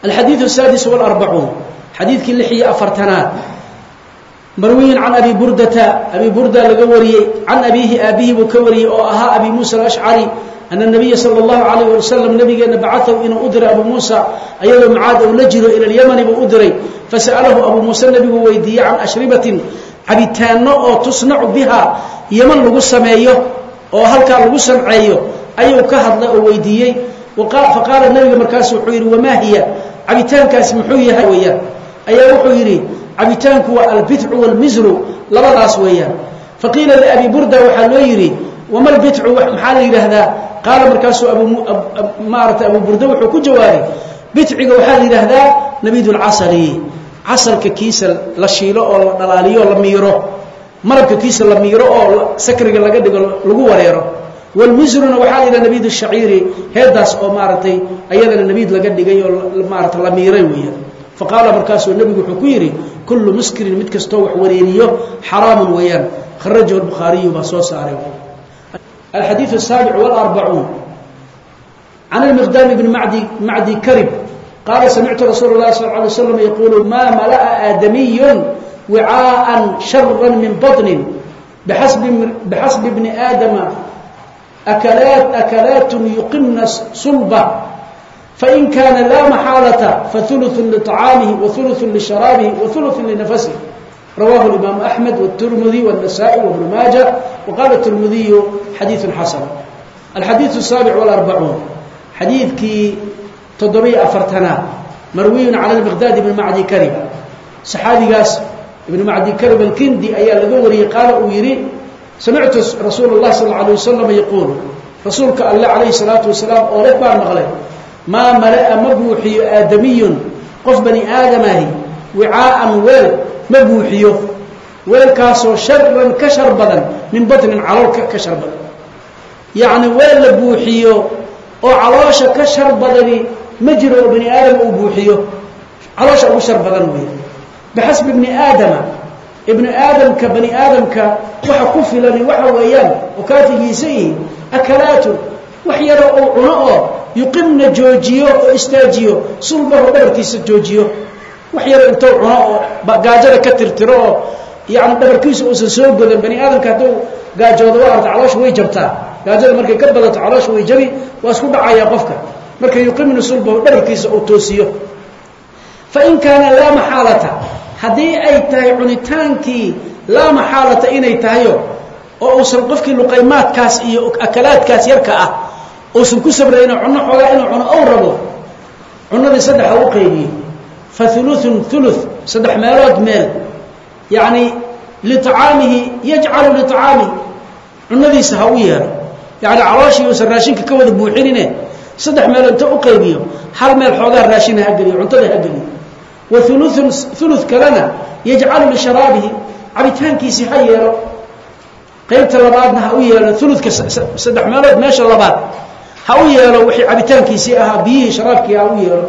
A: الحديث السادس والأربعون حديث كل أفرتنات مروي عن أبي بردة لقوري عن أبيه بكوري أو أها أبي موسى الأشعري أن النبي صلى الله عليه وسلم نبي بعثه إن أدري أبو موسى أيضا معاد ونجر إلى اليمن بأدري فسأله أبو موسى النبي ويدي عن أشربة عبيتان أو تصنع بها يمن لغو سمايه أو هل كان لغو سمعيه أيو كهد له ويدي فقال النبي مركز وحير وما هي عبيتان كاس محوية وياه أي وحيري عبيتانك هو البتع والمزر لبضاس وياه فقيل لأبي بردة وحلويري وما البتع محال هذا قال مركز أبو بردة وحكو جواري بتع وحال هذا نبيد العسلي عسل ككيس لشيله أو دلاليه أو لميره مرب ككيس لميره أو سكر لقد لقوا وريره والمزر وحال إلى نبيد الشعيري هداس أو مارتي أيضا النبيد لقد جاي مارت لميره وياه فقال مركز النبي حكيري كل مسكر متكستوح ورينيه حرام ويان خرجه البخاري وبصوص عليه. الحديث السابع والأربعون عن المقدام بن معدي كرب قال سمعت رسول الله صلى الله عليه وسلم يقول ما ملأ آدمي وعاء شرا من بطن بحسب ابن آدم أكلات يقمن صلبه فإن كان لا محالة فثلث لطعامه وثلث لشرابه وثلث لنفسه. رواه الإمام أحمد والترمذي والنسائي وابن ماجه وقال الترمذي حديث حسن. الحديث السابع والأربعون حديث كي تضري أفرتنا مروي على المقداد بن معدي كرب صحابي قاس ابن معدي كرب الكندي أي الذوري قال ويري سمعت رسول الله صلى الله عليه وسلم يقول رسولك الله عليه الصلاة والسلام أولئك بار مغلق ما ملأ مبوحي آدمي قف بني آدمه وعاء ويل مبوحيه ويل كاسو شرا كشر بدن من بطن علوك كشر بدن يعني ويل بوحيه أو علاش كشر بدني مجرى بني آدم وبوحيه علاش أبو شر بدن ويل بحسب ابن آدم كبني آدم وحكف لني وحويان وكاتي يسيه أكلات وحيرا أو عناء يقمن جوجيو استاجيو صلبه دبركيس جوجيو وحيرا انتو عناء قاجرة كترترو يعني دبركيس أوسن سوق قدن بني آدم كاتو قاجوض وارد علاش ويجبتا قاجرة مركي كبلت علاش ويجبي واسكو دعايا قفك مركي يقمن صلبه دبركيس أو توسيو فإن كان لا محالة هذه أي تاي عنتانكي لا محالة إني تايو أو أوصل قفك لقيمات كاس إيو أكلات كاس يركأ أوصل كسبر إنه عنا حولا إنه عنا أوربو عنا ذي صدح وقيمي فثلث صدح مالات مال يعني لطعامه يجعل لطعامه عنا ذي سهوية يعني عراشي وسراشين ككوذ بوحينينه صدح مال أنت أقيميه حال مال حولا الراشين هقلي عنطلي هقلي وثلث كلنا يجعل لشرابه عبيتان كيسي حيرو قيمت اللبادنا هاوية ثلث صدح مالات ماشي اللباد هاوية لو وحي عبيتان كيسي أها بيه شرابك هاوية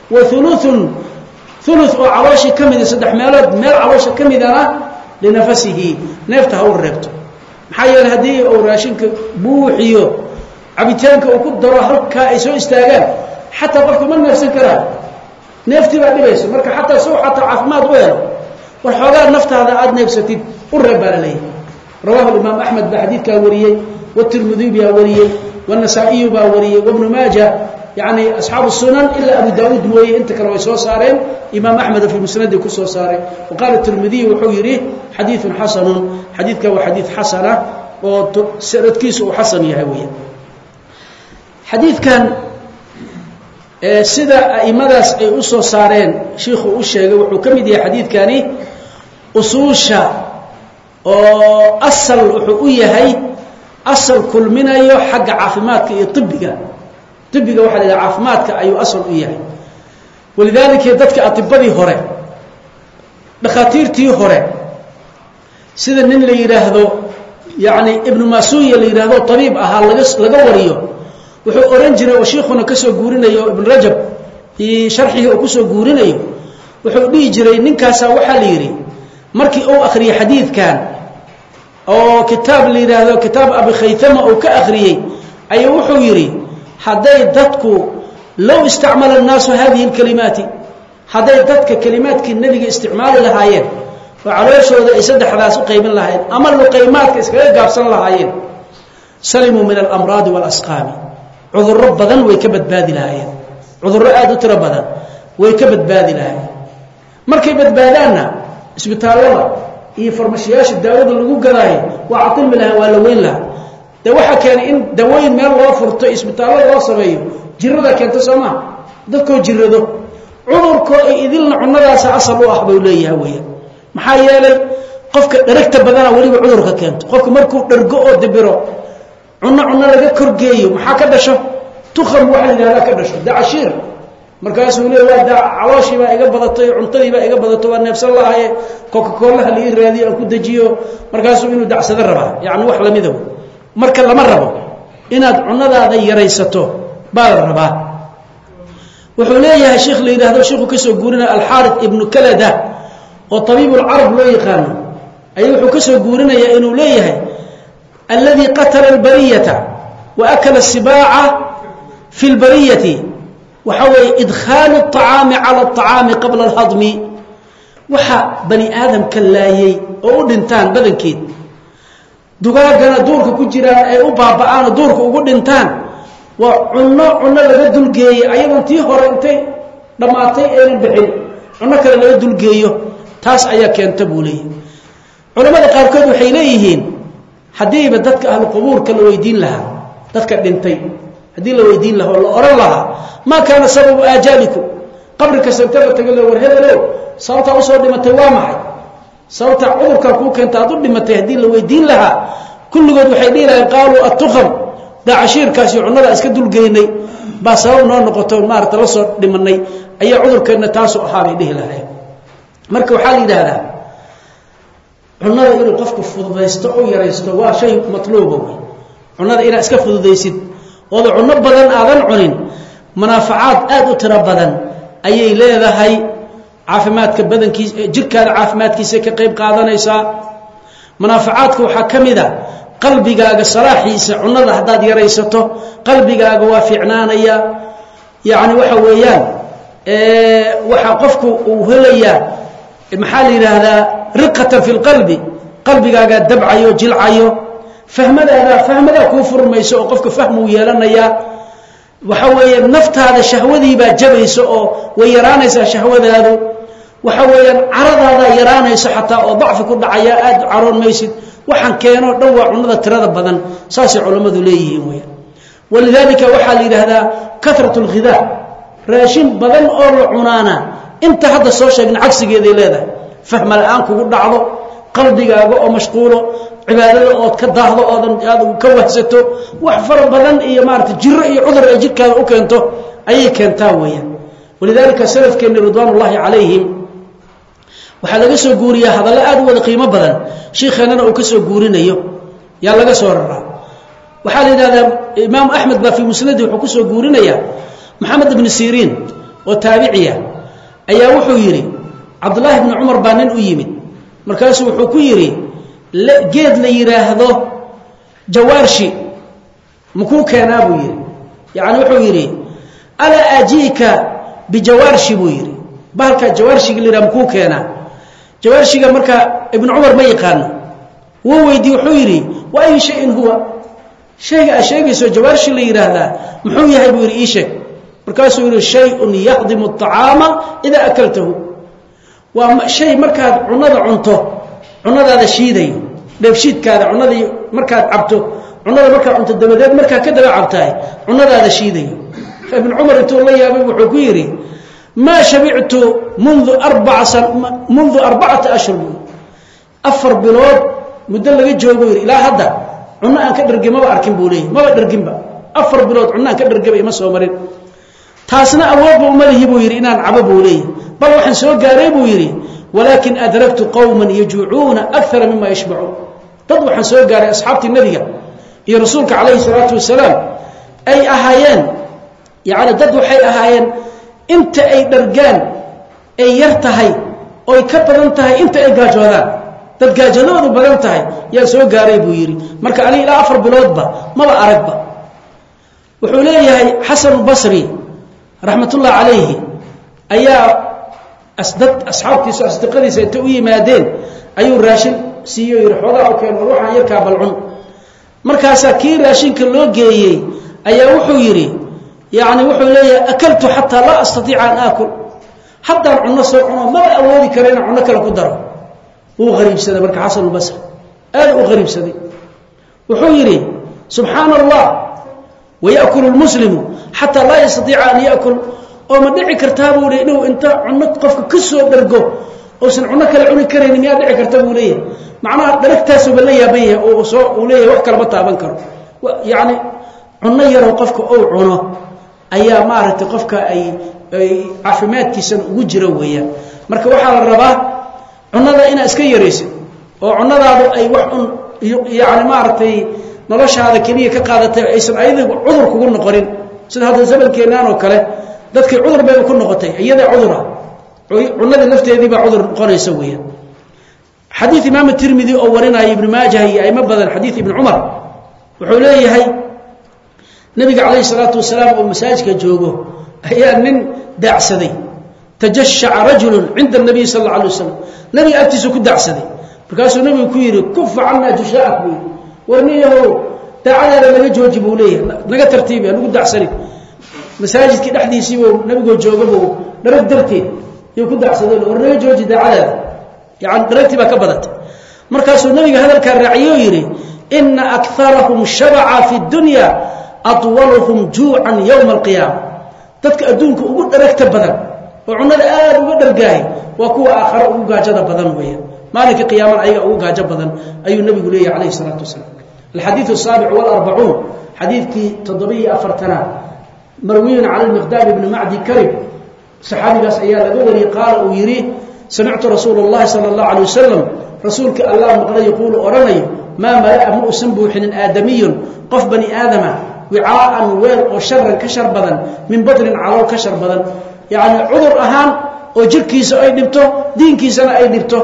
A: ثلث عواشي كمذا صدح مالات مال عواشي كمذا لنفسه نفته هو الربط محايا الهدية أو راشنك بوحيو عبيتانك وكدر هركا يسو استاغان حتى قفت من نفس الكلام نفتي بعد بيسو مركا حتى سو حتى عفمات ويرو والحوغار نفت هذا عاد نفسه الرب عليه. رواه الإمام أحمد بحديث كاوريه والترمذي باوريه والنسائي باوريه وابن ماجه يعني أصحاب السنن إلا أبو داود مويه انت كانوا يسوى صارين إمام أحمد في المسند كسوى صارين وقال الترمذي وحويره حديث حسن حديث كهو حديث حسنة وسرد كيسو حسن يهويه. حديث كان سيدا إماداس أي أسو صارين شيخو أشيغ وحكمي دي حديث كاني أصوشا أصل وحقوية هاي أصل كل منا يو حق عافماتك طبقة واحد إذا عافماتك أي أصل إياه ولذلك يددك أطبادي هوري بخاتيرتي هوري سيدا نين اللي يراهدو يعني ابن ماسوية اللي يراهدو طبيب أهال لقوريو وحو أورنجنا وشيخنا كسو قورينيو ابن رجب في شرحه وكسو قورينيو وحو بيجري ننكاسا وحاليري markii uu akhriyay xadiidkan oo kitaab liiraado kitaab abi khaythama oo ka akhriyay ayuu wuxuu yiri haday dadku لو استعمل الناس هذه الكلمات هذا ذاتك كلمات النبي استعمال لهايين وعلاشooda ay saddexdaas u qaybin lahayn ama luqaymaadka iskaga gaabsan lahaayeen salimu min al-amrad wal asqam cudurro badan way ka badbaadi lahaayeen cudurro aad u tiro badan way ka badbaadi lahaayeen markay badbaadaana isbitaalada iyo farmashiyaasha daawada lagu gadaayo waa aqoon milaha waa la weyn laha da waxa keenay in dawooyin meel loo furto isbitaalada loo sameeyo jirrada keento Soomaa dadkoo jirrado cudurko ay idilna cunadaas asal u ah bay leeyahay weeyaan maxaa yeelay qofka dharagta badana waliba cudurka keento qofka markuu dhargo oo dibiro cunna laga korgeeyo maxaa ka dhasho tukham waxa la ka dhasho dacashir markaas uu leeyahay calooshi baa iga badatay cuntadii baa iga badatay waa neefsan lahaye Coca-Cola hal ii raadiyo aan ku dajiyo markaas inuu dacsada rabaa yaani wax lamid ah marka lama rabo inaad cunadaada yaraysato baa la rabaa wuxuu leeyahay sheekh la yiraahdo sheekhu ka soo guurina al-Harith ibn Kalada oo طبيب العرب loo yaqaan ay wuxuu ka soo guurinaya inuu leeyahay alladhi qatala al-bariyata wa akala as-sibaa'a fi al-bariyati wa huwa idkhal at-ta'am 'ala at-ta'am qabla al-hadm waxa bani aadam kalaayay oo u dhintaan badankeed dugaagana duurka ku jiraan ay u baaba'aan duurka ugu dhintaan waa cunno laga dulgeeyay ayadoon tii hore intay dhamaatay ee bixin cunno kale laga dulgeeyo taas ayaa keenta buulay culimada qaar kood waxay leeyihiin hadiiba dadka ahlu qubuurka la weydiin lahaa dadka dhintay hadii la weydiin lahaa la oran lahaa ma kana sababu ajalikum qabrika sabtaba tagalo war heelo sababta u soo dhimatay waa maxay sababta cudurka ku keenta aad u dhimatay hadii la weydiin lahaa kulligood waxay dhireen qaalu at-tukham daashirkaasi cunada iska dulgeynay ba sabab noo noqoto maarta la soo dhimanay ayaa cudurkeena taas u ahaabay dhihi lahayn marka waxa la yiraahdaa cunada inuu qofku fududeysto oo yareysto waa shay matluubo cunada ina iska fududeysid oo cunno badan aadan cunin manaafacaad aad u tiro badan ayay leedahay caafimaadka badankiisa jirkaada caafimaadkiisa ka qayb qaadanaysa manaafacaadka waxa kamida qalbigaaga salaaxiisa cunada hadaad yareysato qalbigaaga waa fiicnaanaya yaani waxa weeyaan waxa qofku uu helayaa maxaa la yiraahdaa riqatan fil qalbi qalbigaaga dabcayo jilcayo fahmada ku furmayso oo qofka fahmu yeelanaya waxa weeyaan naftaada shahwadii baa jabayso oo way yaraanaysa shahwadaadu waxa weeyaan caradaada yaraanayso xataa oo dacfi ku dhacaya aad caroon maysid waxaan keeno dhan waa cunada tirada badan saasi culimadu leeyihiin weeyaan walidaalika waxa la yiraahdaa kathratul ghidaa raashin badan oo la cunaana inta hadda soo sheegna cagsigeeda leedahay fahma la'aan kugu dhacdo qalbigaaga oo mashquulo cibaadada oo ka daahdo oo aad ka wahsato wax far badan iyo maarta jirro iyo cudur ay jirkaada u keento ayay keentaa weeyaan walidaalika salafkeena ridwaanullaahi calayhim waxa laga soo guuriyaa hadalla aad u wada qiimo badan sheekhanana uu ka soo guurinayo yaa laga soo raraa waxa la yiraahdaa imaam ahmed ba fi musnadi wuxuu ku soo guurinaya maxamed ibn sirin oo taabiciya ayaa wuxuu yiri abdullah ibn umar baa nin u yimid markaas wuxuu ku yiri geed la yiraahdo jawarshi muku keenaa buu yiri yaani wuxuu yiri ala ajika bi jawarshi buu yiri balka jawarshi la muku keenaa jawarshiga marka ibn umar ma yaqaan wuu weydiiyay wuxuu yiri wa ay shay huwa shayga jawarshi la yiraahdaa muxuu yahay buu yiri isheeg markaas uu yiri shay'un yahdimu at-ta'ama idha akaltahu wa shay markaad cunada cunto cunadaada shiidayo dheefshiidkaada cunadii markaad cabto cunada markaad cunto dabadeed markaa ka daba cabtaay cunadaada shiidayo ibn umar intuu la yaabay wuxuu ku yiri ma shabi'tu منذ 4 أشهر أفر بلود مدة لغا جوغو يري لا هدا عنا ان كدرغي ما اركين بولي ما درغين با أفر بلود عنا ان كدرغي ما سو مرين تاسنا أود ما لهي بو يري inaan cabo بولي بل waxaan soo gaaray buu yiri ولكن أدركت قوما يجوعون أكثر مما يشبعون dad waxaan soo gaaray asxaabtii nabiga iyo rasuulka kaleey salaatu wasalaam ay ahaayeen yaani dad waxay ahaayeen inta ay dhargaan ay yar tahay oo ay ka badan tahay inta ay gaajoodaan dad gaajadoodu badan tahay yaa soo gaaray buu yiri marka ali ila 4 biloodba maba aragba wuxuu leeyahay Hasan al-Basri raxmatullahi calayhi ayaa asxaabtiisa asdiqadiisa inta u yimaadeen ayuu raashin siiyo yiri xoogaa u keen ruuxan yarkaa balcun markaasaa kii raashinka loo geeyey ayaa wuxuu yidhi yani wuxuu leeyahay akaltu xataa laa astatiica an aakul haddaan cunno soo cuno maba awoodi karo inaan cunno kale ku daro wuu qariibsaday marka xasan albasri aad u qariibsaday wuxuu yidhi subxaana allah wayakulu lmuslimu xataa laa yastatiica an yaakul oo ma dhici kartaa buu hi inuu inta cunno qofka ka soo dhergo oosan cunno kale cuni karayni miyaa dhici karta buu leeyahay macnaha dharagtaasuba la yaaban yahay oo uu leeyahay wax kalama taaban karo yani cunno yaroo qofka ou cuno ayaa maaragtay qofka ay caafimaadkiisana ugu jira weeyaan marka waxaa la rabaa cunnada inaad iska yaraysid oo cunnadaadu ay wax un yani maaragtay noloshaada keliya ka qaadatay aysan ayada cudur kugu noqonin sida hadda zamankeennaan oo kale dadkii cudur bayba ku noqotay iyada cudura cunnada lafteedii baa cudur noqonaysa weeyaan xadiid imaam tirmidi oo warinaya ibnu maajah iyo aymo badan xadiid ibn cumar wuxuu leeyahay nabiga calayhi salaatu wasalaam oo masaajidka joogo ayaa nin daacsaday tajashaca rajulun cinda nabiy sal alla alay wasalam nabiga agtiisa ku daacsaday markaasuu nabigu ku yidhi kufa cannaa jushaa'ak buu yidhi warniyahow daacadaada naga jooji buu leeyahay naga tartiibi anagu dacsanin masaajidkii dhexdiisiibuu nabigoo joogabuu dharag darteed yuu ku dacsaday war naga jooji daacadaada yani dharagtii baa ka badatay markaasuu nabiga hadalkaa raaciyoo yidhi ina akarahum shabaca fi dunya atwaluhum juucan yowma alqiyaama dadka adduunka ugu dharagta badan oo cunnada aad uga dhargaahay waa kuwa aakhare ugu gaajada badan weeyaan maalinka qiyaamana ayaga ugu gaajo badan ayuu nabigu leeyahay calayhi salaatu wasalaam alxadiidu asaabic walarbacuun xadiidkii 74 marwiyun cala almiqdaam ibni macdi karib saxaabigaas ayaa laga wariyey qaala uu yidhi samictu rasuula اllahi sala اllahu alay wasalam rasuulka allah maqlay yaquulu odhanayo maa mala'a ma usan buuxinin aadamiyun qof bani aadama wicaa'an weel oo sharan ka shar badan min batnin calool ka shar badan yacni cudur ahaan oo jirkiisa ay dhibto diinkiisana ay dhibto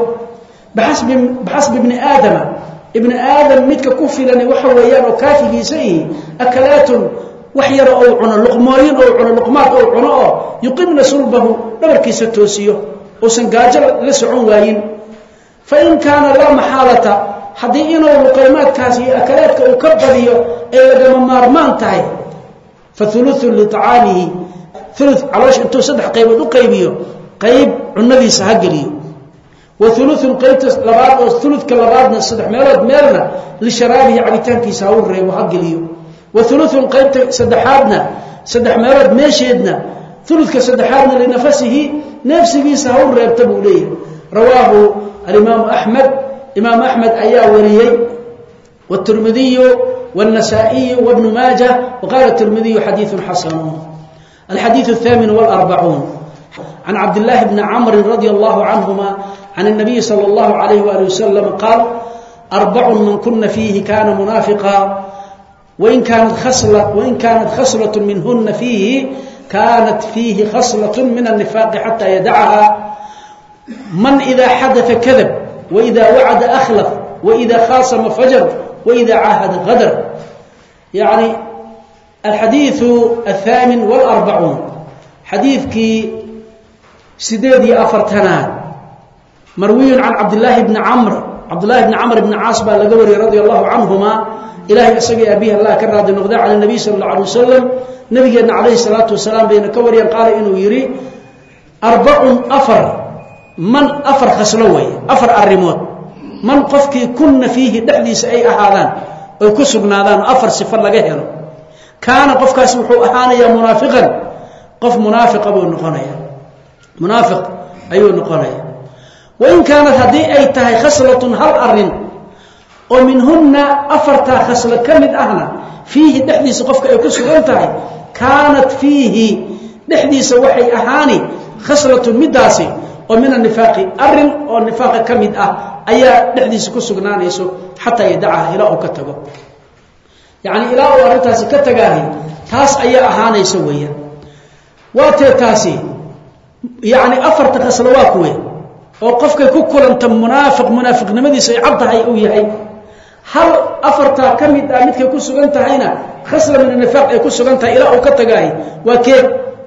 A: baxasbi ibni aadama ibni aadam midka ku filani waxa weeyaan oo kaafigiisa ihi akalaatun wax yaro ou cuno luqmooyin ou cuno luqmaad ou cuno oo yuqimna sulbahu dhabarkiisa toosiyo uusan gaajo la socon waayin fa in kaana laa maxaalata haddii inuu luqaymaadkaas iyo akalaadka uu ka badiyo ay lagama maarmaan tahay fa uluun liطacaamihi ulu caloosha intuu 3 qaybood u qaybiyo qayb cunadiisa ha geliyo wa uluun qaybta labaad oo uludka labaadna 3 meelood meelna lisharaabihi cabitaankiisa ha u reebo ha geliyo wa uluun qaybta saddexaadna 3 meelood meesheedna uludka saddexaadna linafasihi neefsigiisa ha u reebta buu leeyahay rawaahu alimaamu axmed imaam axmed ayaa wariyey wالtirmidiyu wالنasaaئiyu wbnu maaja waqaala الtirmidiyu xadiiثu xasanu alxadiiث الثamin والأربعuun can cabdالlahi bni camri radي اllahu canهuma can الnabiyi salى اllahu عalayh wali wasalam qaal أربع man kuna fiihi kana munaafiqa wain kaanat khaslaة minhuna fiihi kanat fiihi khaslaة min النifaaqi xatى yadacaha man إida xadaثa kadab وإida wacada أkhlف وإida khاasma fajr وإida caahada غadr yaعni الxadiiث الثامن والأربعuun xadiidkii 48aad marwiy can cabdالlahi bni cmr bni caas baa laga wariyey radي الlahu canهuma ilahay isagii abihi allah ka raadi noqda calى النabiy salى الlaه عليه wasalam nabigeenna calayhi الsalaaةu wasalaam bayna ka wariyeen qaala inuu yidhi 4 man 4 khaslo weeye 4 arrimood man qofkii kunna fiihi dhexdiisa ay ahaadaan oy ku sugnaadaan 4 sifo laga helo kaana qofkaasi wuxuu ahaanayaa munaafiqan qof munaafiqa buu noqonaya munaafiq ayuu noqonaya wain kaanat haddii ay tahay khaslatun hal arrin oo minhunna 4taa khaslo ka mid ahna fiihi dhexdiisa qofka ay ku sugan tahay kaanat fiihi dhexdiisa waxay ahaani khaslatun middaasi oo min anifaaqi arin oo nifaaqa ka mid ah ayaa dhexdiisa ku sugnaanayso xataa yadacaha ilaa uu ka tago yacni ilaa uu arrintaasi ka tagaahay taas ayaa ahaanaysa weeyaan waatee taasi yacni 4 khaslo waa kuwe oo qofkay ku kulanta munaafiqnimadiisa ay caddahay uu yahay hal 4taa ka mid ah midkay ku sugan tahayna khasla min anifaaq ay ku sugan tahay ilaa uu ka tagaahay waa kee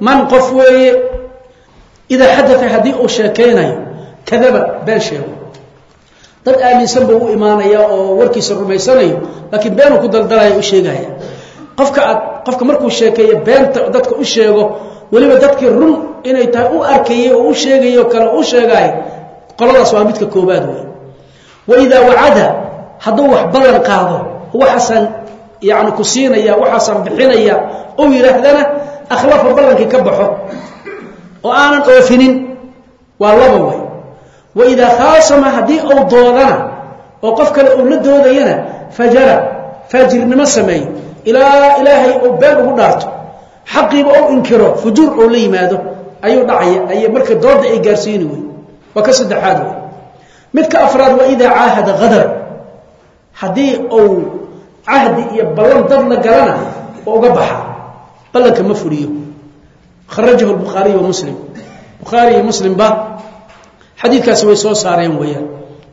A: man qofweye ida hadatha hadii uu sheekeynayo kadaba been sheego dad aaminsan buu iimaanaya oo warkiisa rumaysanayo laakiin been ku daldalaya u sheegaya qofka markuu sheekeeyo beenta dadka u sheego waliba dadkii run inay tahay u arkayay oo u sheegayo kala u sheegay qoladaas waa midka koobaad weey وإذا وعد haduu wax balan qaado waxasan yaani ku siinaya waxasan bixinaya oo yiraahdana akhlafa balanki ka baxo oo aanan oofinin waa laba way وإذا خاصم hadii uu doodana oo qof kale uu la doodayana fajirnimo sameey ilaahay oo been ugu dhaarto xaqiiba oo inkiro fujur oo la yimaado ayuu dhacay ay marka dooda ay gaarsiin way waa ka saddexaad way midka afraad waa ida aahada qadar hadii uu ahdi iyo balan dad la galana oo uga baxa balanka ma furiyo kharajahu al-bukhari wa muslim bukhari iyo muslim ba xadiidkaas way soo saareen weeyaan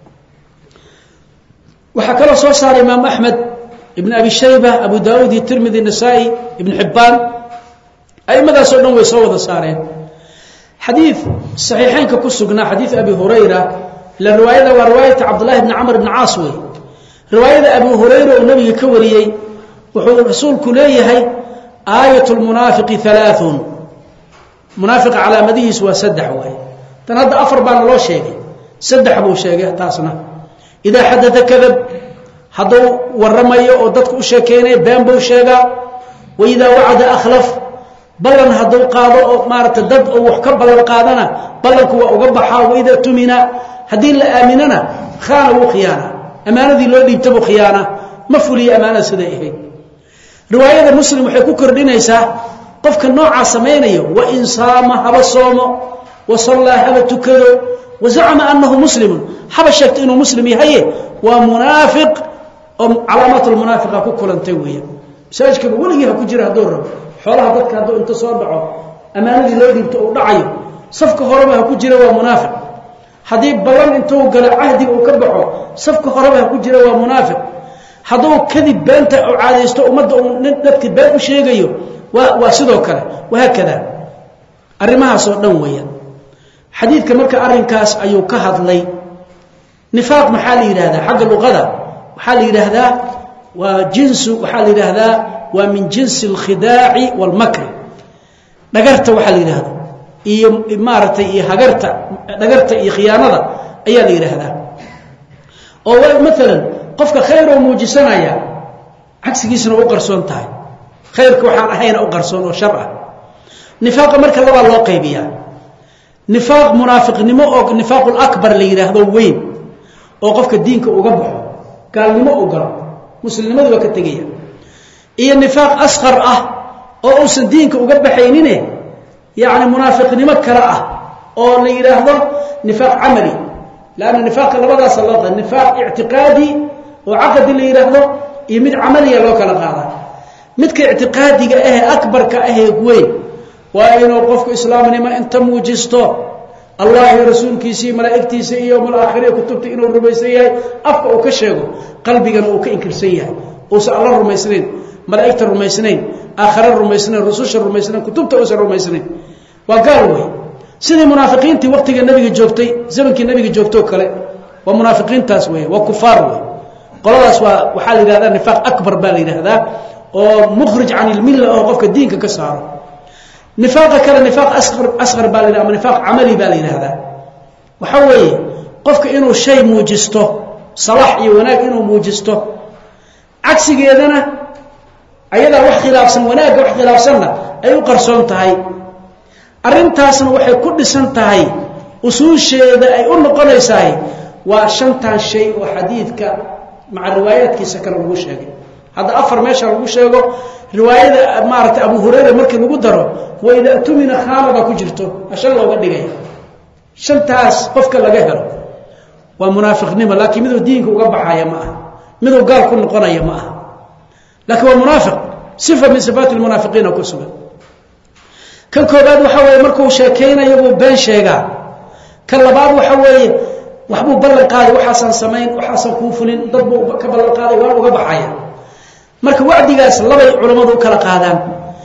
A: waxa kala soo saaray imaam ahmed ibn abi shayba abu daawud tirmidhi nasai ibn hibban ay madaas oo dhan way soo wada saareen xadiid saxiixaynka ku sugnaa xadiid abi hurayra la riwaayada waa riwaayada abdullah ibn amr ibn aas way riwaayada abu hurayra oo nabiga ka wariyay wuxuu rasuulku leeyahay aayatul munaafiqi thalathun munaafiq calaamadihiisu waa saddex way tan hadda afar baan loo sheegay saddex buu sheegay taasna ida hadatha kadab haduu waramayo oo dadku u sheekeynay been buu sheegaa wayda wa'ada akhlaf balan haduu qaado oo maarta dad oo wax ka balan qaadana balanku waa uga baxaa wayda tumina hadii la aaminana khaana uu khiyaana amaanadii loo dhiibtay khiyaana ma fuliyo amaana sida ahayd riwaayada muslim waxay ku kordhinaysaa qofka nooca sameeynaya wa insaama haba soomo wa sallaa haba tukado wa za'ama annahu muslim haba sheegtay inuu muslim yahay waa munaafiq oo calaamatul munaafiqa ku kulantay weeye saajka waliga ku jira hadoo rabo xoolaha dadka hadoo inta soo dhaco amaanadii loo dhiibto oo dhacayo safka horeba ku jira waa munaafiq hadii balan intuu gala ahdi uu ka baxo safka horeba ku jira waa munaafiq haduu kadib beenta oo caadeysto umada uu dadka been u sheegayo waa sidoo kale waxa kada arimahaas oo dhan weeyaan xadiidka marka arinkaas ayuu ka hadlay nifaaq maxaa la yiraahdaa xagga luqada waxa la yiraahdaa waa jinsu waxa la yiraahdaa waa min jinsi al-khidaa'i wal makr dhagarta waxa la yiraahdaa iyo imaarata iyo hagarta dhagarta iyo khiyaanada ayaa la yiraahdaa oo mesela qofka khayr oo muujisanaya cagsigiisna uu qarsoon tahay khayrka waxaan ahayna u qarsoon oo shar ah nifaaq marka laba loo qaybiyaa nifaaq munaafiqnimo oo nifaaqul akbar la yiraahdo weyn oo qofka diinka uga baxo gaalnimo u galo muslimnimadu waa ka tagaya iyo nifaaq asghar ah oo uusan diinka uga baxaynine yaani munaafiqnimo kala ah oo la yiraahdo nifaaq amali laana nifaaq labadaas loo nifaaq i'tiqadi oo aqdi la yiraahdo iyo mid amaliya loo kala qaada midka i'tiqadiga akbarka weyn waa inuu qofku islaamnimo inta muujisto Allah iyo rasuulkiisa malaa'iktiisa iyo yawmul aakhir kutubta inuu rumaysan yahay afka uu ka sheego qalbigana uu ka inkirsan yahay oo sa Allah rumaysnayn malaa'ikta rumaysnayn aakhira rumaysnayn rasuusha rumaysnayn kutubta oo rumaysnayn waa gaal way sidii munaafiqiintii waqtiga nabiga joogtay zamankii nabiga joogto kale waa munaafiqiintaas way waa kufaar way qoladaas waxa la yiraahdaa nifaaq akbar baa la yiraahdaa oo mukhrij aan al-milla oo qofka diinka ka saaro nifaaq kale nifaaq asghar baa la yiraahdaa nifaaq amali baa la yiraahdaa waxa weeye qofka inuu shay muujisto salaah iyo wanaag inuu muujisto cagsigeedana ayada wax khilaafsan wanaag wax khilaafsanna ay u qarsoon tahay arintaasna waxay ku dhisan tahay usuusheeda ay u noqonaysaa waa shantan shay oo xadiidka maca riwaayadkiisa kala lagu sheegay hada afar meesha lagu sheego riwaayada maarta abu hurayra markii lagu daro wayda tumina khalaba ku jirto ashan looga dhigay shantaas qofka laga helo waa munaafiqnimo laakiin midoo diinka uga baxaya ma aha midoo gaal ku noqonaya ma aha laakiin waa munaafiq sifa min sifaat almunaafiqiina ku sugan kan koobaad waxa weeye markuu sheekeynayo buu been sheegaa kan labaad waxa weeye waxbuu ballan qaaday waxaasan sameyn waxaasan ku fulin dad buu ka ballan qaaday waa uga baxaya marka wacdigaas labay culimadu kala qaadaan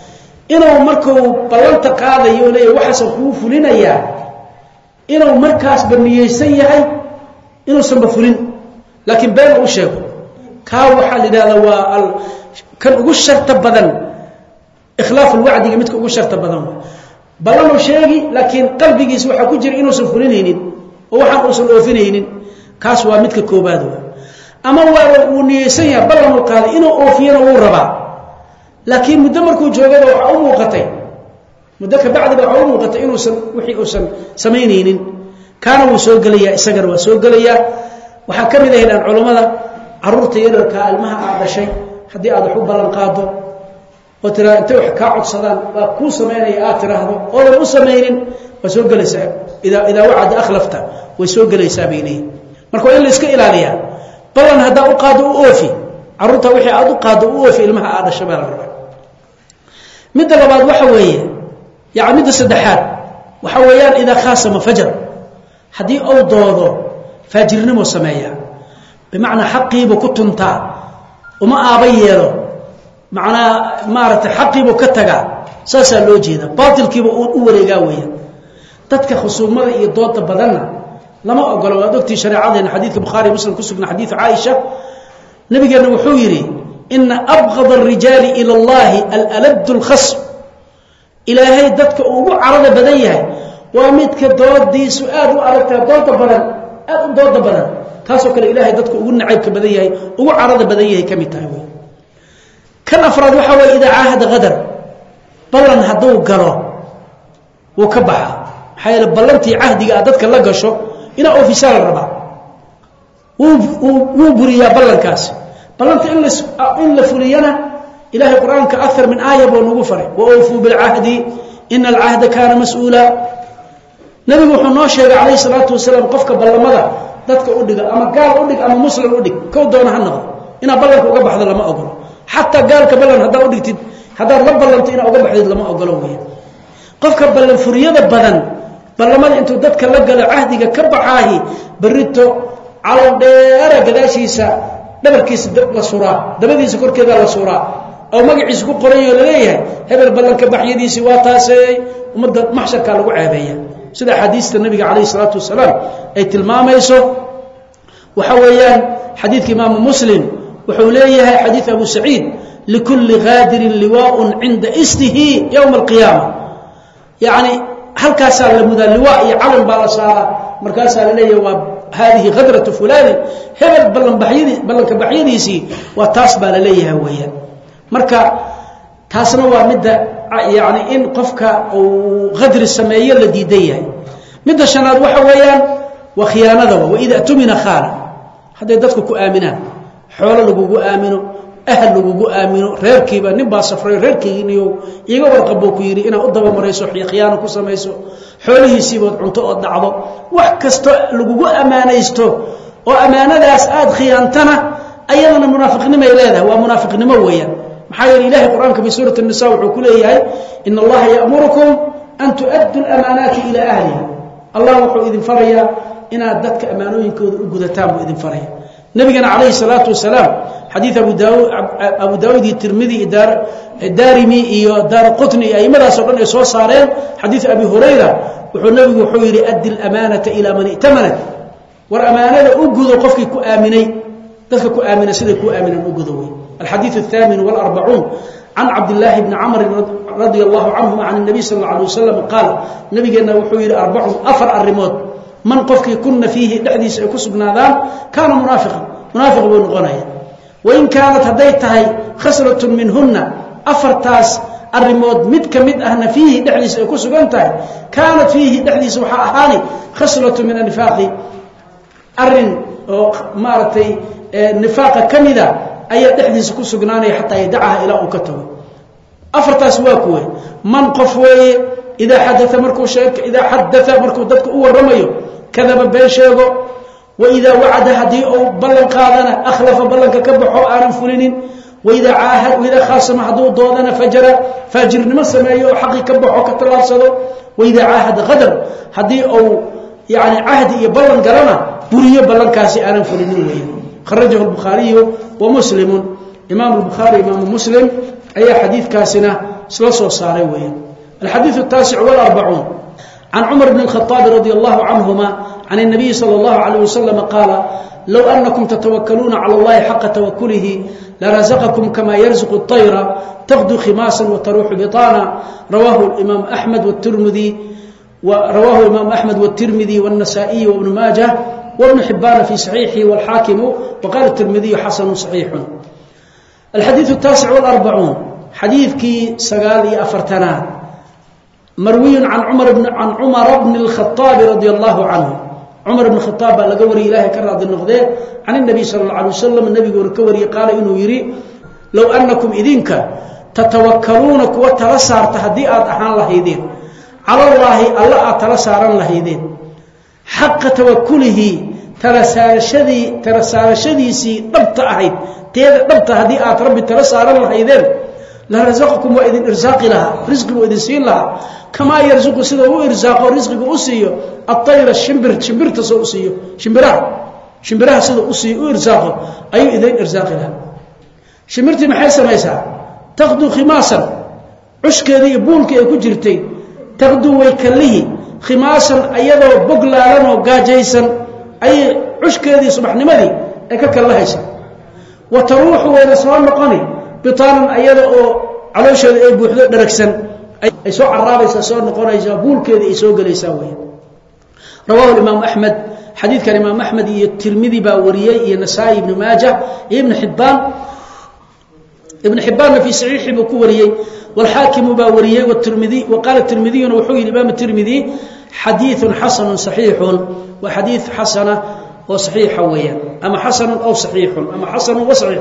A: inuu markuu ballanta qaadayo leeyahay waxa uu fulinayaa inuu markaas baniyeysan yahay inuu san fulin laakiin been uu sheego ka waxa la yiraahdaa waa kan ugu sharta badan ikhlaaf alwa'diga midka ugu sharta badan ballan sheegi laakiin qalbigiisa waxa ku jira inuu san fulinaynin oo waxa uu san oofinaynin kaas waa midka koobaad ama waa uu niyeysan yahay ballan uu qaaday inuu oofiyana uu rabaa laakiin muddo markuu joogado waxa uu muuqatay muddo ka bacdi waxa uu muuqatay inuu san wixii uu san sameynaynin kaana uu soo galaya isaga waa soo galaya waxa kamid ah culimada carruurta yararka ilmaha aad dhashay hadii aad wax u ballan qaado oo tira inta wax ka codsadaan waa ku sameynaya aad tiraahdo oo la u sameynin waa soo galaysaa ida wacada akhlafta way soo galaysaa beelay marka in la iska ilaaliya ballan hada u qaado u oofi carruurta wixii aad u qaado u oofi ilmaha aad dhashay baa la rabaa midda labaad waxa weeye yaani midda saddexaad waxa weeyaan ida khasama fajr hadii uu doodo fajirnimo sameeya بمعنى حقي بكتنتا وما أبيله معنى مارت حقي بكتجا ساسا لوجينا باطل كي بقول جاوية تتك خصومة يضاد بدلنا لما أقول ودكتي شريعة إن حديث البخاري مسلم كسبنا حديث عائشة نبي قال وحويري إن أبغض الرجال إلى الله الألد الخصم إلى هاي دتك وعرض بديها ومتك ضاد دي سؤال وعرضت ضاد بدل ضاد بدل taasoo kale ilaahay dadku ugu nacaybka badan yahay ugu carada badan yahay kamid tahay kan afraad waxa way ida ahada qadar ballan haduu galo wuu ka baxa xayl ballantii ahdiga dadka la gasho ina ofisal raba wuu buriya ballankaas ballanta in la fuliyana ilaahay quraanka akthar min aaya buu nagu faray wa awfu bil ahdi inna al ahda kana mas'ula nabi wuxuu noo sheegay alayhi salatu wasalaam qofka ballamada dadka u dhiga ama gaal u dhig ama muslim u dhig koo doona ha noqdo ina ballanka uga baxdo lama ogolo hatta gaalka ballan hada u dhigtid hada la ballanto ina uga baxdo lama ogolo weey qofka ballan furiyada badan ballamada intuu dadka la galo ahdiga ka baxaahi barito calaw dheera gadaashiisa dhabarkiisa la suraa dabadiisa korkeeda la suraa oo magaciisa ku qoran yahay leeyahay hebel ballanka baxyadiisi waa taasay umada maxsharka lagu ceebeeyaa sida xadiiska nabiga kaleey salaatu wasalaam ay tilmaamayso waxa weeyaan xadiiska imaam muslim wuxuu leeyahay xadiis abu sa'id likulli ghaadirin liwaa'un 'inda istihi yawm al-qiyamah yaani halkaas la mudaa liwaa iyo calan baa saara markaas la leeyahay waa hadhihi ghadratu fulan hebel ballanka baxyadiisi waa taas baa la leeyahay weeyaan marka taasna waa midda يعني إن قفك أو غدر السماية الذي ديه مدة شناد وحويان وخيانة وإذا أتمنى خانة هذا يدفك آمنا حول لجوجو آمنوا أهل لجوجو آمنوا ريركي بنبى سفر ريركي نيو يجوا رقبوك يري إنا قدام مريسو خيانة كوسا ميسو حوله يسيبوا عنتو الدعوة وحكستو لجوجو أمانة يستو وأمانة أسعد خيانتنا أيضا المنافقين ما يلاذا ومنافقين مويا محايا إله القرآن في سورة النساء وحكوليه إن الله يأمركم أن تؤدوا الأمانات إلى أهلها الله وحو إذن فريا إن أدتك أمانوين قدتام وإذن فريا نبينا عليه الصلاة والسلام حديث أبو داود الترمذي الدارمي دار قطني أي ماذا سبحانه يسوى صارين حديث أبي هريرة وحو النبي وحوير أدي الأمانة إلى من ائتمنت والأمانة أقضوا قفك كؤامني ذلك كؤامن سيدك كؤامن أقضوا الحديث 48 عن عبد الله بن عمرو رضي الله عنهما عن النبي صلى الله عليه وسلم قال نبي قالنا وحوير 4 الرموت من قفك كنا فيه دحديس كسبنادان كان منافق بنغنايا وإن كانت هديتها خسرة منهن أفرتاس الرموت مد أهنا فيه دحديس كسبنتها كانت فيه دحديس وحاهاني خسرة من النفاق أرن مارتي نفاق كمذا أي دحديس كسبناني حتى يدعها إلى أكتب أفرتاس واكوه من قفوه إذا حدث مركو شيك إذا حدث مركو ددك أول رميه كذب بين شيغو وإذا وعد هدي أو بلن قادنا أخلف بلن كبحو آرن فلين وإذا عاهد وإذا خاصم حدو ضودنا فاجر نمسميه حقي كبحو كتلارسدو وإذا عاهد غدر هدي أو يعني عهدي بلن قرنا بريه بلن كاسي آرن فلين خرجه البخاري ومسلم إمام البخاري إمام مسلم أي حديث كاسنا سلسو صاري. الحديث التاسع والأربعون عن عمر بن الخطاب رضي الله عنهما عن النبي صلى الله عليه وسلم قال: لو أنكم تتوكلون على الله حق توكله لرزقكم كما يرزق الطير تغدو خماسا وتروح بطانا. رواه الإمام أحمد والترمذي والنسائي وابن ماجه وابن حبان في صحيحه والحاكم، وقال الترمذي حسن صحيح. الحديث التاسع والأربعون حديث كي سقالي أفرتنا مروي عن عمر بن الخطاب رضي الله عنه. عمر بن الخطاب لقوري إلهي كرد النقدين عن النبي صلى الله عليه وسلم. النبي قوري قال إنه يري: لو أنكم إذنك تتوكلون وترسار تهدئات أحان لهيدين على الله ترسارا لهيدين حق توكله ترسار شديسي ضبط أحيد ضبط هدئات ربي ترسارا لهيدين لرزقكم وإذن إرزاق لها رزق وإذن سين لها كما يرزق سيده وإرزاق ورزق أسيه الطير الشمبر تسو أسيه شمبرها سيده أسيه وإرزاقه أي إذن إرزاق لها. شمبرتي محيسة ميسا تغدو خماسا عشك ذي بولك يكو جرتين تغدو ويكله خماسا أيضا بقلا لنا وقاجيسا أي عشك ذي صبح نمذي أكاك الله يسا وتروح وينسوان مقاني بطانا أيضا علوش بوحدة دركسا أي سوء عرابيسا سوء نقونيسا بولك ذي سوء قليساوية. رواه الإمام أحمد حديث كان الإمام أحمد الترمذي باوريه النسائي ابن ماجه ابن حبان في صحيح بكوريه والحاكم باوريه والترمذي. وقال الترمذي وحوي الإمام الترمذي: حديث حسن صحيح. وحديث حسنة وصحيح ويا أما حسن أو صحيح أما حسن وصحيح.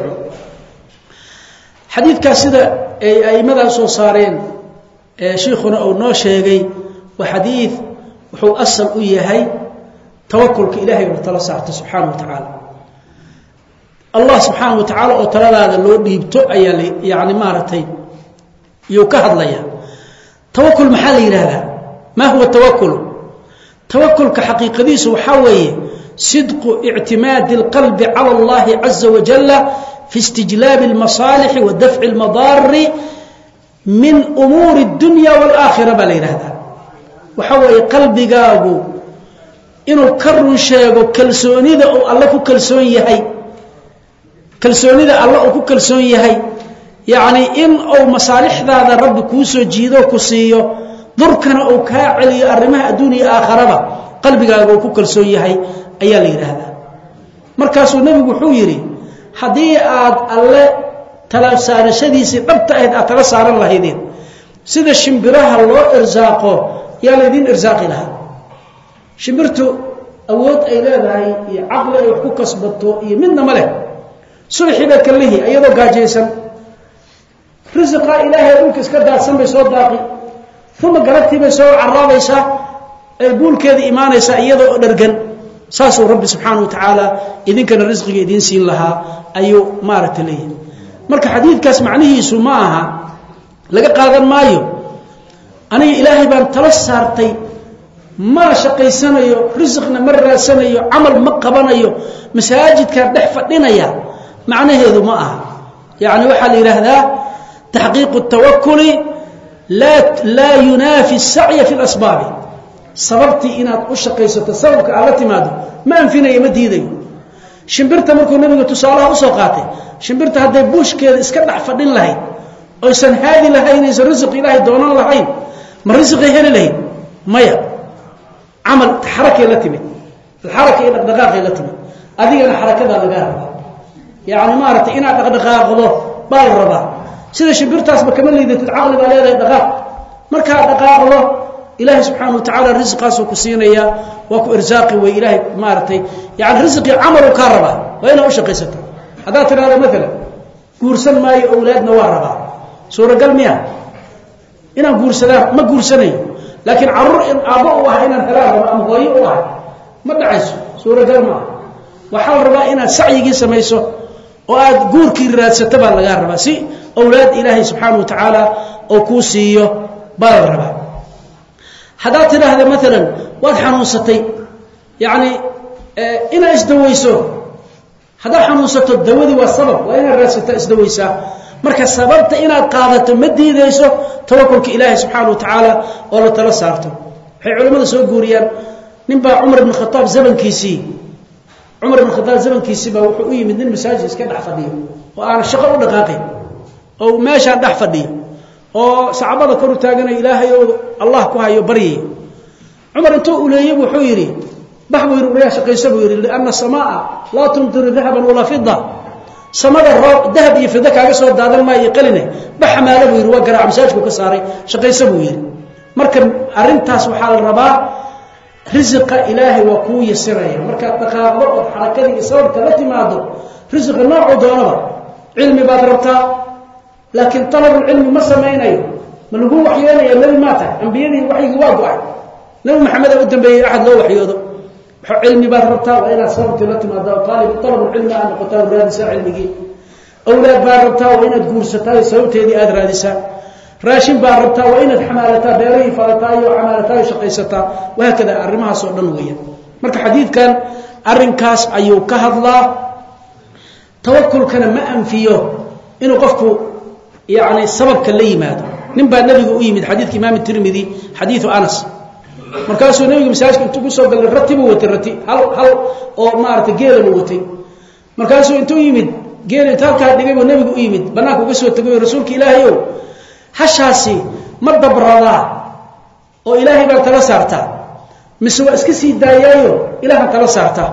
A: حديث كاسدة أي ماذا صارين شيخنا أو نوشيغي وحديث وحو أصل إيهي توكلك إلهي وتعالى سبحانه وتعالى. الله سبحانه وتعالى وتعالى هذا اللي بيبتو يعني مارتين يوكهد ليا توكل محلي هذا. ما هو التوكل؟ توكل كحقيقة ديس وحوي صدق اعتماد القلب على الله عز وجل في استجلاب المصالح ودفع المضار من أمور الدنيا والآخرة. بلين هذا وحوي قلبي قابو إنه كرن شيء كلسوني ذا الله كلسون يهي كلسوني ذا الله كلسون يهي يعني إن أو مصالح ذا رب كوسو جيدو كسيو ضركنا أو كاعلي أرمها الدنيا آخرة قلبي قابو كلسون يهي أيا لين هذا مركز النبي حويري حديئات الله تلاسار شديسي قبطة أتلاسار الله يدين سيدا الشمبراها الله إرزاقه يا الذين إرزاق لها شمبرتو أود أيلادها عقل يحكو كسبته منا ملك صلحي ذاك اللي أيضا قاجيسا رزق إلهي يقولك اسكردها سنبي صوت داقي ثم قرأتي بسوء عرابيسا يقول كذا إيمانيسا أيضا أدرقن ساسو رب سبحانه وتعالى إذن كان الرزق يدين سين لها أيو مارت ليه مرك حديث كاس معنيه سماها لقى قادر مايو أنا إلهي بان تلسارتي ما شقي سنيو رزقنا مرة سنيو عمل مقبنيو مساجد كان دحفتنا يا معنى هذا معها يعني وحال إلى هذا تحقيق التوكل لا ينافي السعي في الأسباب. صبرتي إن أشقي ستسوق على تماده ما أنفينا يمدي ذي شمبرت مركو نبي تصالح وسوقاته شمبرت هذا بوش كذا اسكدع فدين لهي أو سن هذه لهي نز رزق إلهي دون لهي ما رزق هنا لهي مايا عمل حركة لتمت الحركة إلى دقائق لتمت هذه الحركة ذا دقائق يعني ما رت إن دقائق غضه بالربا سيد شمبرت أسمع كمان اللي تتعقل عليه دقائق مركا دقائق الله إلهي سبحانه وتعالى الرزق قاسو كسينيا وكو إرزاقي وإلهي مارتي يعني رزقي عمل وكاربا وين أشقي ستر هذا ترى هذا مثلا قرسن ماي أولادنا واربا سورة قلمية إنا قرسنا ما قرسني لكن عرر إن أبوها إنا ثلاثة أم ضيئوها ما دعيسو سورة قلمة وحال ربا إنا سعيقي سميسو وآد قور كيرات ستبع لغار سي أولاد إلهي سبحانه وتعالى أو كوسيو بال ربا هذا ترى هذا مثلا واضح حنوستي يعني إنا إسدويسو هذا حنوستو الدودي والسبب وإنا الراسة إسدويسا marka sababta inaad qaadato ma diidayso tawakkulka ilaahay subxaanahu wa tacaala oo la tala saarto waxay culimmadu soo guuriyaan ninbaa cumar ibn khataab zamankiisii baa wuxuu u yimid nin masaajid iska dhex fadhiyo oo aan shaqo u dhaqaaqay oo meeshaan dhex fadhiyo oo saxaabada kor u taaganayo ilaahay oo allah ku hayo baryay cumar intuu u leeyay wuxuu yiri baxbu yiri shaqayso buu yiri lianna samaa la tumtiru dhahaban wala fidda samada roob dahab iyo fidda kaaga soo daadan maayo qaline baxmaala buu yiri waa garaac masaajidku ka saaray shaqayso buu yiri marka arintaas waxa la rabaa rizqa ilaahi wa ku yasiraya marka taqaaqdo oo xarakadii sababta la timaado rizqa nooc doonaba cilmi baad rabtaa laakiin talab ilmi ma sameeynayo ma lagu waxyeelaya nabi maata anbiyadii waxyi waa go'ay nabi maxamed oo dambeeyay ahad loo waxyoodo علمي بعد ربطة وإلى صرت لتم هذا طالب طلب العلم أن قتال رادسة علمي أولاد بعد ربطة وإن تقول ستاي سوت هذه أدرادسة راشين بعد ربطة وإن حمالتها بيري فلتاي وحمالتها شقيستها وهكذا أرمها صورة نوية مرك حديث كان أرنكاس أيو كهضلا توكل كان ما أنفيه إنه قفكوا يعني السبب كاللي ماذا نبى النبي قوي حديث إمام الترمذي حديث أنس markaasuu nabiga masaajidka intuu ku soo galay ratibu watirati hal oo maartay geelaba watay markaasuu intuu yimid geel inta ka dhigay oo nabigu u yimid banaanka uga soo tagay rasuulka ilaahay oo hashaasi ma dabrada oo ilaahay baa tala saarta mise waa iska sii daayayo ilaahay tala saarta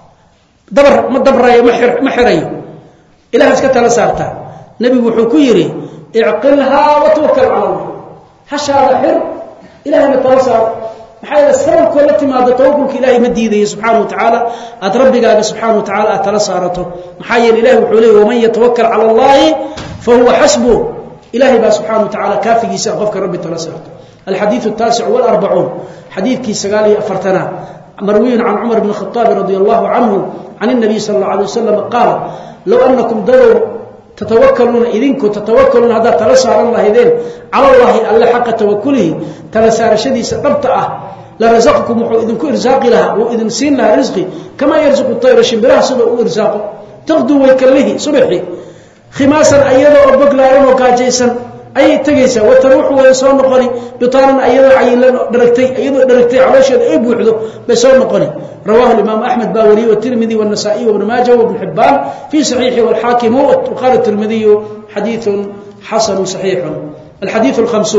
A: ma dabrayo ma xirayo ilaahay iska tala saarta nabigu wuxuu ku yiri iqilha wa tawakkal ala allah hashaada xir ilaahay tala saarta maxay sabab kala timaado tawakkulka ilaahay ma diiday subhanahu wa ta'ala ad rabbigaaga subhanahu wa ta'ala tala saarato maxay ilaahay wuxuu leeyahay man yatawakkal ala allah fa huwa hasbu ilaahay ba subhanahu wa ta'ala kaafigiisa qofka rabbi tala saarto الحديث التاسع والأربعون حديث كي سغالي أفرتنا مروي عن عمر بن الخطاب رضي الله عنه عن النبي صلى الله عليه وسلم قال لو أنكم دلوا تتوكلون إذنكم تتوكلون هذا تلسار الله إذن على الله ألا حق توكله تلسار شدي سقبطأه لرزقكم وإذنكم إرزاق لها وإذن سين لها رزقي كما يرزق الطير شمبرها سبع إرزاقه تغدو ويكله صبحي خماسا أيضا أربك لارون وكاجيسا أي تجيسا وتروح ويصون نقني بطانا أيضا عيلا دركتي على شيء أي بوحده بيصون نقني رواه الإمام أحمد باوري والترمذي والنسائي وابن ماجه وابن حبان في صحيح والحاكم وقال الترمذي حديث حسن صحيح الحديث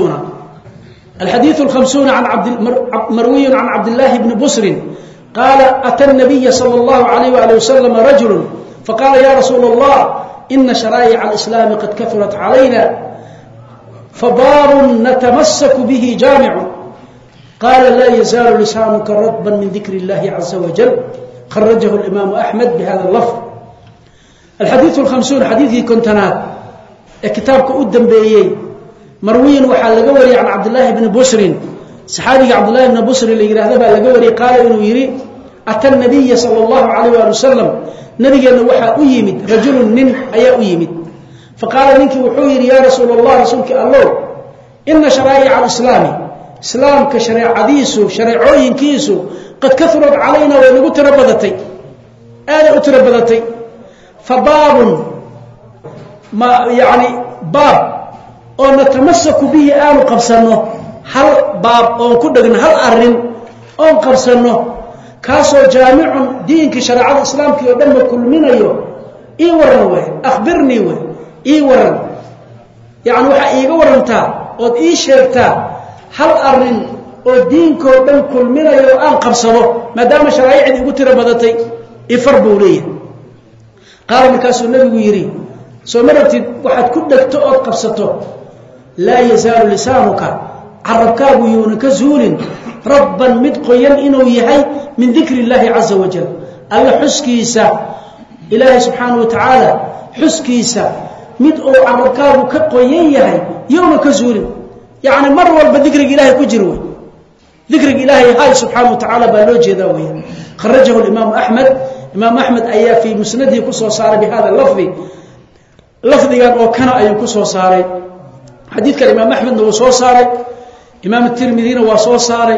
A: الخمسون عن مروي عن عبد الله بن بسر قال أتى النبي صلى الله عليه وآله وسلم رجل فقال يا رسول الله إن شرائع الإسلام قد كثرت علينا فباب نتمسك به جامع قال لا يزال لسانك رطبا من ذكر الله عز وجل خرجه الإمام أحمد بهذا اللفظ الحديث 50 حديثي كنتنات كتابك قدام بيي مروي وحال لغوري عن عبد الله بن بسر صحابي عبد الله بن بسر اللي يراهده با لغوري قال انه يري اتى النبي صلى الله عليه وسلم نبينا وحا يمد رجل من ايا يمد فقال منك وحير يا رسول الله رسولك الله إن شرائع الإسلام إسلام كشريعة عديسو شريعوين كيسو قد كثرت علينا ونقول تربضتي أنا أتربضتي فباب ما يعني باب أو نتمسك به آن قبسنه هل باب أو كدقنا هل أرن أو قبسنه كاسو جامع دينك شريعة الإسلام كي يدم كل من أيوه إيه ورنوه أخبرني وه إيه ورن يعني وحا إيغا ورنتا ود إيه شيرتا هل أرن ودينكو دن كل من يوآن قبصده ما دام شرائع دي قتر بدتي إفربوا لي قال مكاسو النبي ويري سو مرتي واحد كدك تقعد قبصته لا يزال لسانك عربكاب يونك زول ربا مدقيا إنو يهي من ذكر الله عز وجل الله حسكيسا إلهي سبحانه وتعالى حسكيسا mid oo amarkaagu ka qoyan yahay yoona ka zuulin yaani mar walba dhikriga ilaahay ku jiro dhikriga ilaahay hay subhanahu wa ta'ala baa loo jeedaa weeyaan kharajahu imam ahmad ayaa fi musnadihi ku soo saaray bihada lafdigan oo kana ayuu ku soo saaray xadiidka imam ahmad uu soo saaray imam at-tirmidhi waa soo saaray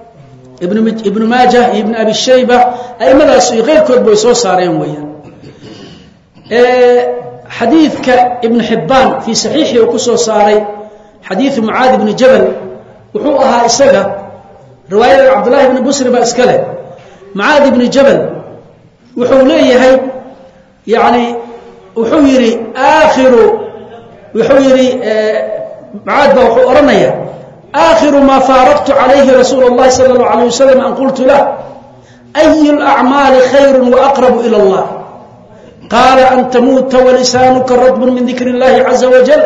A: ibn majah ibn abi shayba ay madaas iyo qeyrkood bay soo saareen weeyaan حديث ابن حبان في صحيحه وكسو صاري حديث معاذ بن جبل وحوقها إساقة رواية عبد الله بن بسر بأسكاله معاذ بن جبل وحوليه هاي يعني وحويري معاذ وحورنيا آخر ما فارقت عليه رسول الله صلى الله عليه وسلم أن قلت له أي الأعمال خير وأقرب إلى الله قال أن تموت ولسانك رطب من ذكر الله عز وجل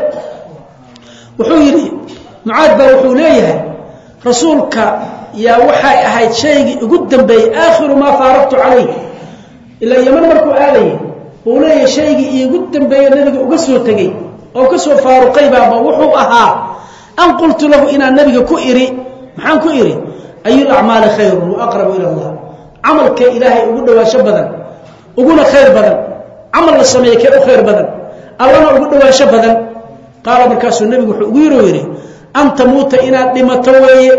A: وحويري معاذ وحوليه رسولك يا وحي أهيد شيء قدام بي آخر ما فارقت عليه إلا يمن مركو آليه ووليه شيء قدام بي النبي أقسو تقي أو كسو فارقي بابا وحو أها أن قلت له إن النبي كئري محان كئري أي الأعمال خير وأقرب إلى الله عملك إلهي أقول واشبدا أقول خير بدن عمل السمية كأو خير بدن الله أقول واشبدا قال بركاس النبي وحويري أن تموت إنا لما توي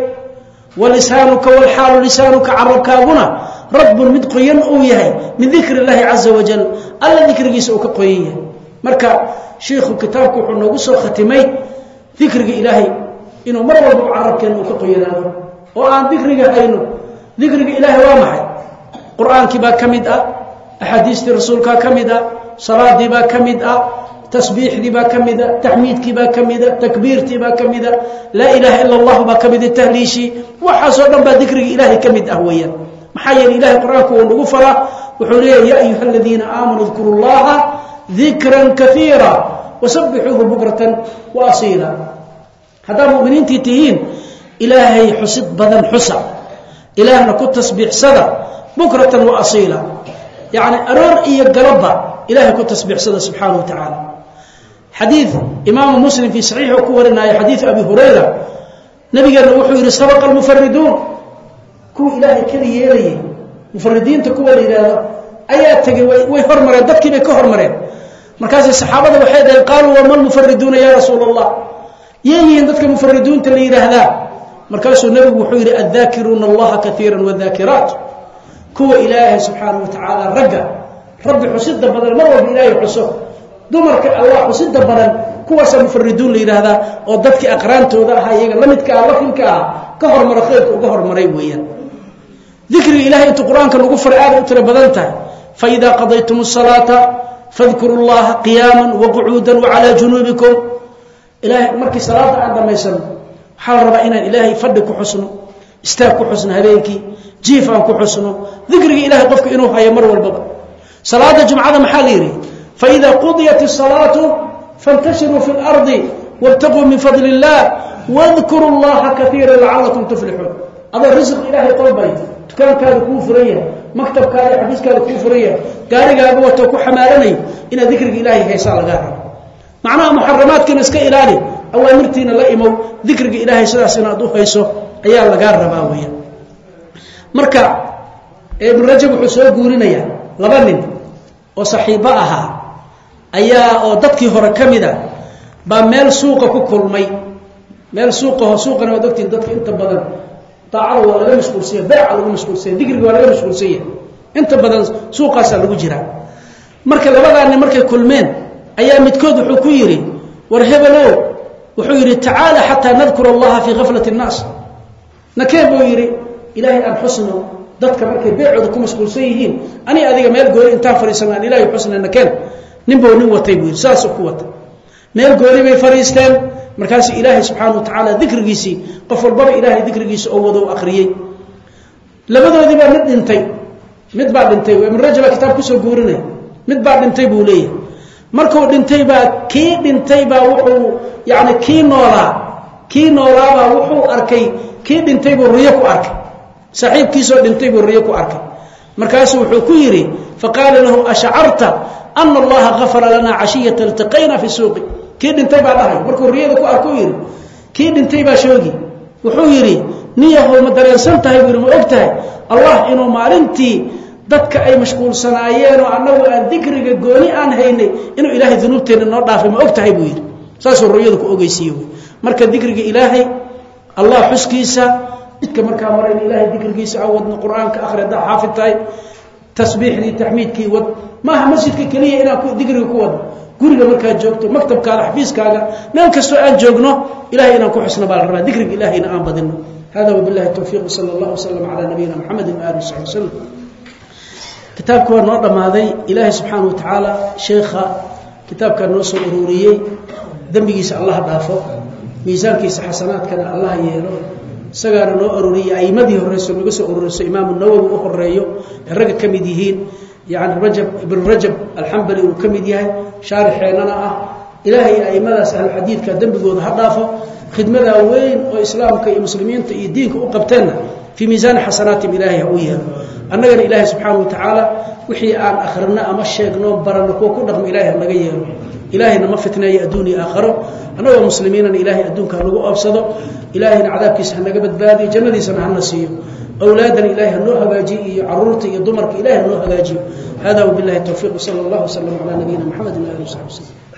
A: ولسانك والحال لسانك عربك هنا رب مدقيا أويه من ذكر الله عز وجل ألا ذكر جيسوك قويه مركا شيخ كتابك ونقصه ختمي ذكر إلهي إنه مرة بعربك أنه كقينا وأن ذكرك أينه ذكرك إلهي وامحي قرآن كبا كمدأ أحاديث رسولك كمدأ صلاة دبا كمدأ تسبيح دبا كمدأ تحميد كبا كمدأ تكبير تبا كمدأ لا إله إلا الله با كمدأ التهليشي وحسنا با ذكرك إلهي كمدأ هويا محايا الإله قرآنك ونغفره وحوليه يا أيها الذين آمنوا اذكروا الله ذكرا كثيرا وسبحوه بكرة وأصيلا هذا مؤمنين تيتهين إلهي حسد بدن حسع إلهنا كنت تسبيح سدا بكرة وأصيلا يعني أرور إيا قربا إلهي كنت تسبيح سدا سبحانه وتعالى حديث إمام مسلم في صحيح وكورنا حديث أبي هريرة نبي قال وحي سبق المفردون كو إلهي كلي يلي مفردين تكوى الإله أيات تقي ويهرمرين دفكي بيكهرمرين مركز الصحابة وحيدا قالوا وما المفردون يا رسول الله يين دتك مفردون تلي هذا مركز النبي وحير الذاكرون الله كثيرا والذاكرات كو إله سبحانه وتعالى رب حسد بدل مرة بإله حسه دمرك الله حسد بدل كو مفردون لي هذا ودتك أقرانته ذا هاي لمدك الله فيك كهر مرخيك وكهر مريويا ذكر إلهي أنت القرآن كان غفر آل أترى بدلته فإذا قضيتم الصلاة فاذكروا الله قياما وقعودا وعلى جنوبكم إلهي مركي صلاة عندما يسلم حال ربعنا إلهي فدك حسنه استاك حسن هليكي جيفانك حسنه ذكر إلهي قفك إنه هيا مر والبابا صلاة جمعة محاليري فإذا قضيت الصلاة فانتشروا في الأرض وابتغوا من فضل الله واذكروا الله كثيرا لعلكم تفلحون هذا الرزق إلهي قلبي كان كذا كوفرية مكتب كذا حديث كذا كوفرية قاري قابو وتوكو حمالني إن ذكر إلهي هيسال قاري معناها محرمات كنا اسك إلهي أو أمرتنا لئمو ذكر إلهي سلاسنا أدوه هيسو أيها لقار رباوية مركا ابن رجب حسوه قورينيا لبنين وصحيبائها أيها وددكي هركمدا بميل سوق كل ميل سوقنا وددكي انت بدل طاعه ولا مشغول سيه بيع ولا مشغول سيه ذكر ولا مشغول سيه انت بدل سوقاس lagu jira marka labadaan markay kulmeen ayaa midkood wuxuu ku yiri war hebelo wuxuu yiri taala hatta nadhkur Allah fi ghaflati an-nas nakeebo yiri ilaahi aan xusno dadka markay beecooda ku mashquulsan yihiin ani adiga meel goori inta fariisanaan ilaahi xusna nakeen ninbo nin watay buu saas ku wata meel goori bay fariisteen markaas ilaahi subhanahu wa ta'ala dhikrigiisi qof walba ilaahi dhikrigiisa oo wado akhriyay labadoodii baa mid baa dhintay oo min rajab kitaab ku soo guurinay mid baa dhintay buu leeyahay markuu dhintay baa wuxuu yaani kii noolaa baa wuxuu arkay kii dhintay buu riyo ku arkay saaxiibkiisa dhintay buu riyo ku arkay markaas wuxuu ku yiri faqala lahu ash'arta anna allaha ghafara lana 'ashiyatan iltaqayna fi suuqi kii dhintay baa dhahay markuu riyada ku arko yiri kii dhintay baa shoogi wuxuu yiri niyahu ma dareensan tahay buu ma ogtahay allah inuu maalintii dadka ay mashquulsanaayeen oo annagu aan dhikriga gooni aan haynay inuu ilaahay dunuubteena noo dhaafay ma ogtahay buu yiri saas uu riyada ku ogeysiyo marka dhikriga ilaahay allah xuskiisa dadka marka maray ilaahay dhikrigiisa awadna quraanka akhrida xaafidtay tasbiixdi tahmiidki wad ma masjidka kaliya inaa ku dhikriga ku wad guriga markaa joogto maktabkaada xafiiskaaga meel kastoo aan joogno ilaahay inaan ku xusno baa la rabaa dikriga ilaahayna aan badino hada wabillahi tawfiiq sallallahu wasallam ala nabiyina muhammadin wa alihi wasallam kitaabku waa noo dhamaaday ilaahay subxaanahu wa tacaala sheekha kitaabka noo soo ururiyey dambigiisa allah dhaafo miisaankiisa xasanaadkana allah yeelo isagaana noo ururiyey aymadii horeyso naga soo ururiso imaamu nawawi u horeeyo ragga ka mid yihiin يعني ابن رجب الحنبلي وكمد يحيى شارحيننا إلهي أئمadaas ahlu xadiidka dambigooda ha dhaafo khidmada weyn oo islaamka iyo muslimiinta iyo diinka u qabteena fi miisaan xasanaatihim ilaahi uu yahay annagana ilaahi subhanahu wa ta'ala wixii aan akhrina ama sheegno barano ku dhaqmo ilaahi naga yeelo ilaahina ma fitneeyo adduuni aakhiro anagoo muslimiinana ilaahi adduunka lagu oobsado ilaahina cadaabkiisa naga badbaadiyo jannadiisana hana siiyo أولادنا إلهي أنه هجاجي عرورتي يضمرك إلهي أنه هجاجي هذا وبالله التوفيق صلى الله وسلم على نبينا محمد وآله وصحبه وسلم